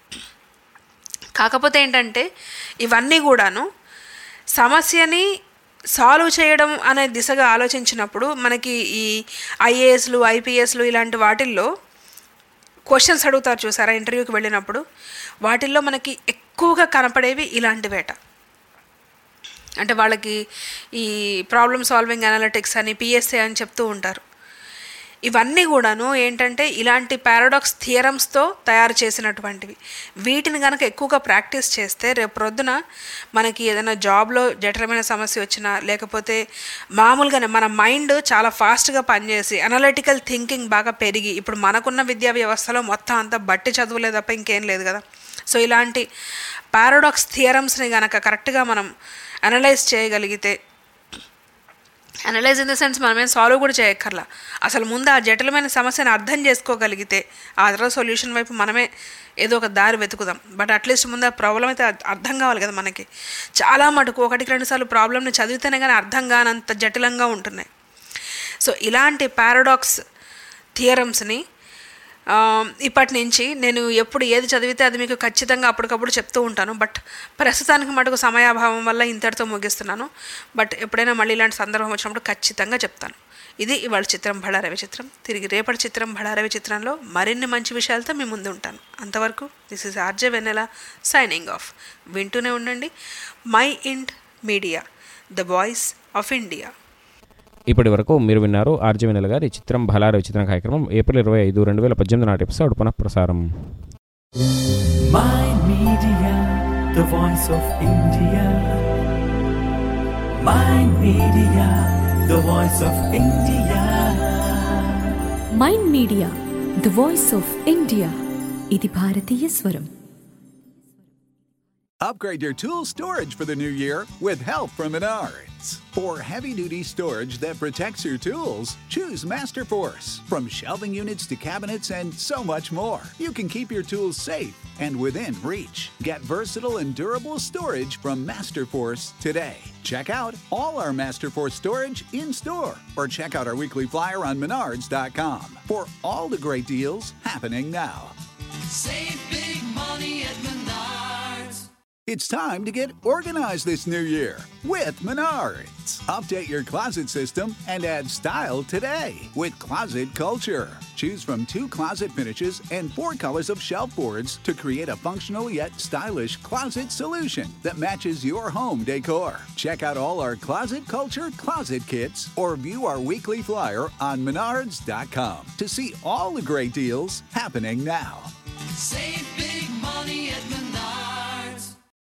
కాకపోతే ఏంటంటే ఇవన్నీ కూడాను సమస్యని సాల్వ్ చేయడం అనే దిశగా ఆలోచించినప్పుడు మనకి ఈ ఐఏఎస్లు ఐపీఎస్లు ఇలాంటి వాటిల్లో క్వశ్చన్స్ అడుగుతారు చూసారా ఇంటర్వ్యూకి వెళ్ళినప్పుడు, వాటిల్లో మనకి ఎక్కువగా కనపడేవి ఇలాంటి వేట. అంటే వాళ్ళకి ఈ ప్రాబ్లమ్ సాల్వింగ్ అనలిటిక్స్ అని పిఎస్ఏ అని చెప్తూ ఉంటారు. ఇవన్నీ కూడాను ఏంటంటే ఇలాంటి పారాడాక్స్ థియరమ్స్తో తయారు చేసినటువంటివి. వీటిని కనుక ఎక్కువగా ప్రాక్టీస్ చేస్తే రేపు ప్రొద్దున మనకి ఏదైనా జాబ్లో జటిలమైన సమస్య వచ్చినా లేకపోతే మామూలుగానే మన మైండ్ చాలా ఫాస్ట్గా పనిచేసి అనలిటికల్ థింకింగ్ బాగా పెరిగి, ఇప్పుడు మనకున్న విద్యా వ్యవస్థలో మొత్తం అంతా బట్టి చదువులే తప్ప ఇంకేం లేదు కదా. సో ఇలాంటి పారాడాక్స్ థియరమ్స్ని కనుక కరెక్ట్గా మనం అనలైజ్ చేయగలిగితే, అనలైజ్ ఇన్ ద సెన్స్ మనమేం సాల్వ్ కూడా చేయక్కర్లా, అసలు ముందు ఆ జటిలమైన సమస్యను అర్థం చేసుకోగలిగితే ఆ తర్వాత సొల్యూషన్ వైపు మనమే ఏదో ఒక దారి వెతుకుదాం. బట్ అట్లీస్ట్ ముందు ఆ ప్రాబ్లం అయితే అర్థం కావాలి కదా మనకి. చాలా మటుకు ఒకటికి రెండు సార్లు ప్రాబ్లమ్ని చదివితేనే కానీ అర్థం కానంత జటిలంగా ఉంటున్నాయి. సో ఇలాంటి పారాడాక్స్ థియరమ్స్ని ఇప్పటి నుంచి నేను ఎప్పుడు ఏది చదివితే అది మీకు ఖచ్చితంగా అప్పటికప్పుడు చెప్తూ ఉంటాను. బట్ ప్రస్తుతానికి మటుకు సమయాభావం వల్ల ఇంతటితో ముగిస్తున్నాను. బట్ ఎప్పుడైనా మళ్ళీ ఇలాంటి సందర్భం వచ్చినప్పుడు ఖచ్చితంగా చెప్తాను. ఇది ఇవాళ చిత్రం బళారవి చిత్రం. తిరిగి రేపటి చిత్రం బళారవి చిత్రంలో మరిన్ని మంచి విషయాలతో మీ ముందు ఉంటాను. అంతవరకు this is RJ Vennela signing off. వింటూనే ఉండండి mind media, the voice of India. ఇప్పటి వరకు మీరు విన్నారు ఆర్జే వెన్నెల గారి చిత్రం బళారవి చిత్రం కార్యక్రమం ఏప్రిల్ ఇరవై ఐదు రెండు వేల పద్దెనిమిది నాటి ఎపిసోడ్ పునఃప్రసారం. My Media, the voice of India. My Media, the voice of India. Mind media, the voice of India. ఇది భారతీయ స్వరం. Upgrade your tool storage for the new year with help from Menards. For heavy-duty storage that protects your tools, choose Masterforce. From shelving units to cabinets and so much more, you can keep your tools safe and within reach. Get versatile and durable storage from Masterforce today. Check out all our Masterforce storage in-store or check out our weekly flyer on menards dot com for all the great deals happening now. Save big money at Menards. It's time to get organized this new year with Menards. Update your closet system and add style today with Closet Culture. Choose from two closet finishes and four colors of shelf boards to create a functional yet stylish closet solution that matches your home decor. Check out all our Closet Culture closet kits or view our weekly flyer on menards dot com to see all the great deals happening now. Save